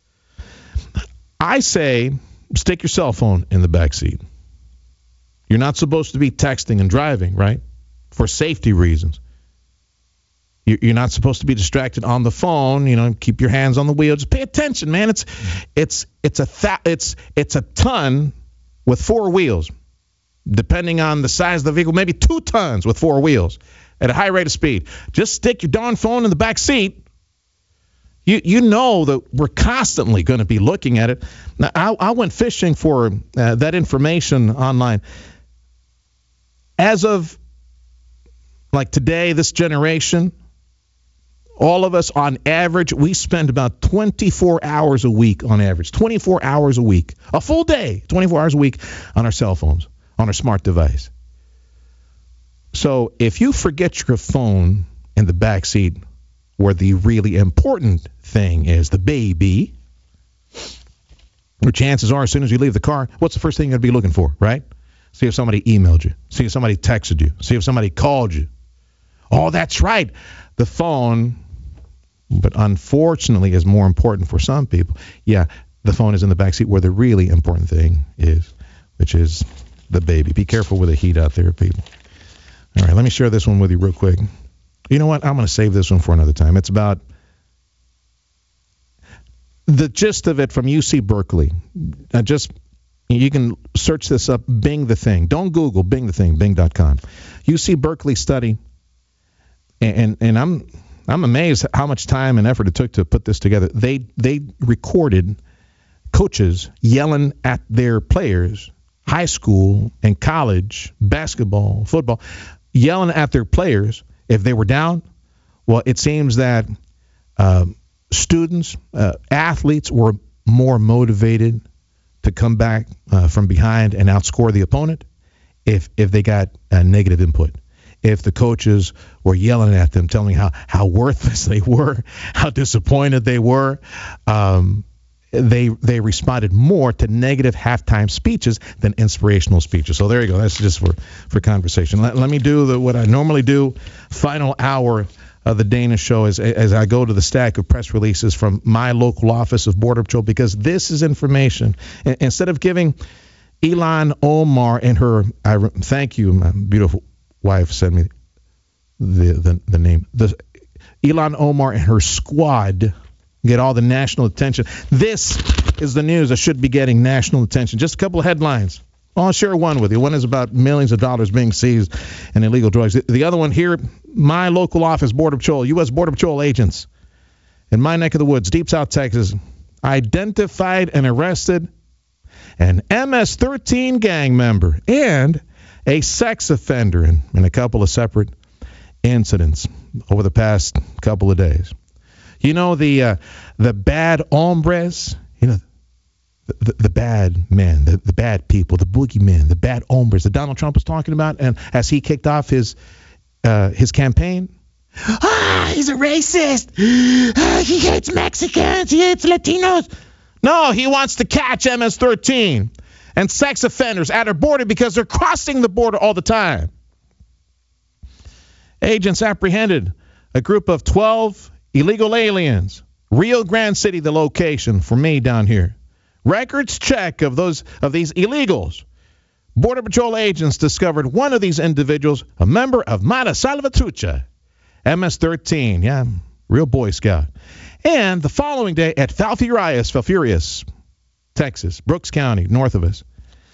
I say, stick your cell phone in the back seat. You're not supposed to be texting and driving, right? For safety reasons. You're not supposed to be distracted on the phone. You know, keep your hands on the wheel. Just pay attention, man. It's a ton with 4 wheels, depending on the size of the vehicle. Maybe 2 tons with 4 wheels at a high rate of speed. Just stick your darn phone in the back seat. You know that we're constantly going to be looking at it. Now, I went fishing for that information online. As of like today, this generation, all of us on average, we spend about 24 hours a week on average. 24 hours a week. A full day, 24 hours a week on our cell phones, on our smart device. So if you forget your phone in the back seat where the really important thing is, the baby, the chances are as soon as you leave the car, what's the first thing you're going to be looking for, right? See if somebody emailed you. See if somebody texted you. See if somebody called you. Oh, that's right. The phone, but unfortunately is more important for some people. Yeah, the phone is in the backseat where the really important thing is, which is the baby. Be careful with the heat out there, people. All right, let me share this one with you real quick. You know what? I'm going to save this one for another time. It's about the gist of it from UC Berkeley. You can search this up, Bing the Thing. Don't Google Bing the Thing, Bing.com. UC Berkeley study, and I'm amazed how much time and effort it took to put this together. They recorded coaches yelling at their players, high school and college, basketball, football, yelling at their players if they were down. Well, it seems that students, athletes were more motivated to come back from behind and outscore the opponent if they got negative input. if the coaches were yelling at them, telling how worthless they were, how disappointed they were. They responded more to negative halftime speeches than inspirational speeches. So there you go. That's just for conversation. Let me do what I normally do. Final hour of the Dana Show as I go to the stack of press releases from my local office of Border Patrol, because this is information. Instead of giving Ilhan Omar and her, thank you, my beautiful wife sent me the name. Ilhan Omar and her squad get all the national attention. This is the news that should be getting national attention. Just a couple of headlines. I'll share one with you. One is about millions of dollars being seized in illegal drugs. The other one here, my local office, Border Patrol, U.S. Border Patrol agents in my neck of the woods, Deep South Texas, identified and arrested an MS-13 gang member and a sex offender in a couple of separate incidents over the past couple of days. You know, the bad hombres, you know, the bad men, the bad people, the boogeymen, the bad hombres that Donald Trump was talking about, and as he kicked off his campaign, he's a racist. He hates Mexicans. He hates Latinos. No, he wants to catch MS-13 and sex offenders at our border because they're crossing the border all the time. Agents apprehended a group of 12 illegal aliens. Rio Grande City, the location for me down here. Records check of these illegals. Border Patrol agents discovered one of these individuals, a member of Mata Salvatrucha, MS-13, yeah, real Boy Scout. And the following day at Falfurrias, Texas, Brooks County, north of us,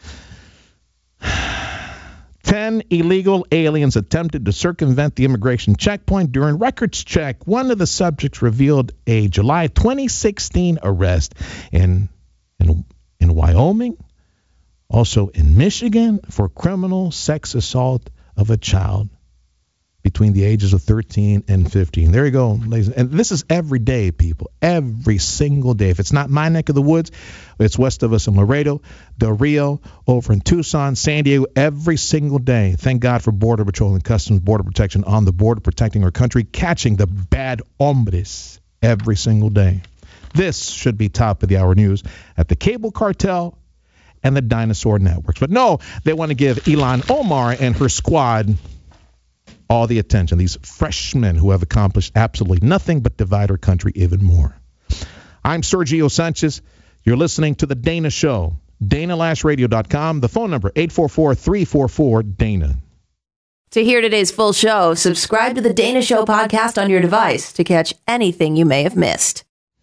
10 illegal aliens attempted to circumvent the immigration checkpoint. During records check, one of the subjects revealed a July 2016 arrest in Wyoming, also in Michigan, for criminal sex assault of a child between the ages of 13 and 15. There you go, ladies. And this is every day, people. Every single day. If it's not my neck of the woods, it's west of us in Laredo, Del Rio, over in Tucson, San Diego, every single day. Thank God for Border Patrol and Customs Border Protection on the border, protecting our country, catching the bad hombres every single day. This should be top of the hour news at the cable cartel and the dinosaur networks. But no, they want to give Ilhan Omar and her squad all the attention. These freshmen who have accomplished absolutely nothing but divide our country even more. I'm Sergio Sanchez. You're listening to The Dana Show. DanaLashRadio.com. The phone number, 844-344-DANA. To hear today's full show, subscribe to The Dana Show podcast on your device to catch anything you may have missed.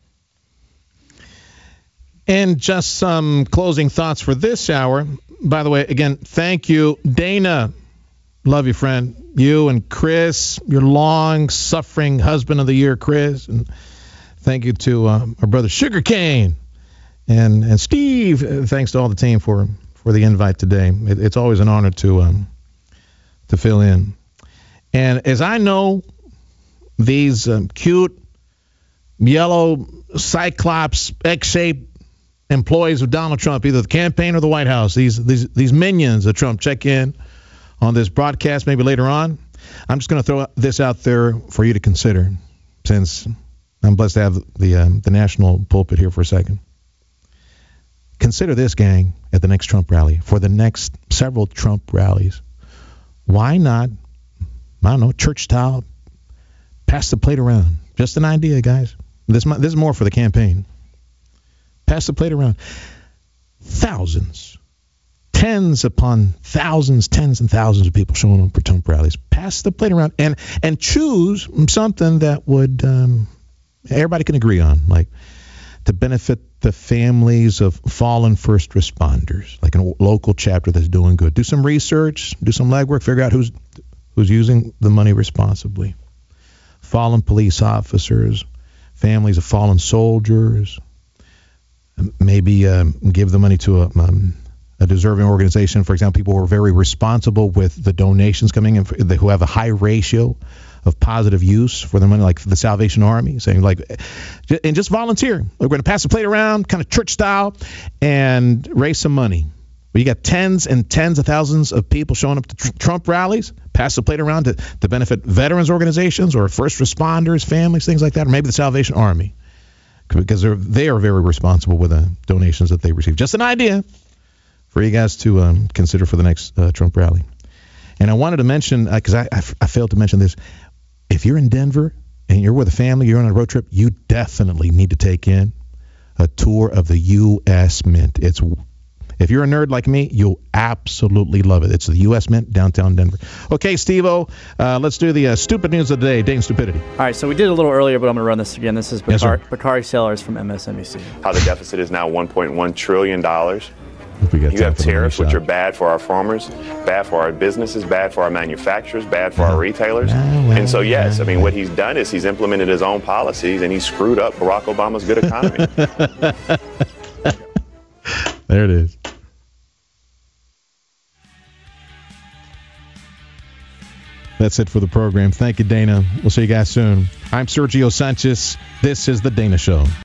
And just some closing thoughts for this hour. By the way, again, thank you, Dana. Love you, friend. You and Chris, your long-suffering husband of the year, Chris. And thank you to our brother Sugarcane and Steve. Thanks to all the team for the invite today. It's always an honor to fill in. And as I know, these cute yellow Cyclops X-shaped employees of Donald Trump, either the campaign or the White House, these minions of Trump, check in on this broadcast maybe later on. I'm just going to throw this out there for you to consider, since I'm blessed to have the national pulpit here for a second. Consider this, gang, at the next Trump rally, for the next several Trump rallies. Why not, I don't know, church style, pass the plate around? Just an idea, guys. This is more for the campaign. Pass the plate around. Thousands, tens upon thousands, tens and thousands of people showing up for Trump rallies. Pass the plate around and choose something that would everybody can agree on, like to benefit the families of fallen first responders, like a local chapter that's doing good. Do some research, do some legwork, figure out who's using the money responsibly. Fallen police officers, families of fallen soldiers. Maybe give the money to a deserving organization. For example, people who are very responsible with the donations coming in, who have a high ratio of positive use for their money, like the Salvation Army, saying and just volunteer. We're going to pass the plate around, kind of church style, and raise some money Well, you got tens and tens of thousands of people showing up to Trump rallies, pass the plate around to benefit veterans organizations or first responders, families, things like that, or maybe the Salvation Army, because they are very responsible with the donations that they receive. Just an idea for you guys to consider for the next Trump rally. And I wanted to mention, because I failed to mention this, if you're in Denver and you're with a family, you're on a road trip, you definitely need to take in a tour of the U.S. Mint. If you're a nerd like me, you'll absolutely love it. It's the U.S. Mint, downtown Denver. Okay, Steve-O, let's do the stupid news of the day, Dane Stupidity. All right, so we did a little earlier, but I'm going to run this again. This is Bakari Sellers from MSNBC. How the deficit is now $1.1 trillion. You have tariffs, which are bad for our farmers, bad for our businesses, bad for our manufacturers, bad for our retailers. And so, yes, I mean, what he's done is he's implemented his own policies, and he's screwed up Barack Obama's good economy. There it is. That's it for the program. Thank you, Dana. We'll see you guys soon. I'm Sergio Sanchez. This is The Dana Show.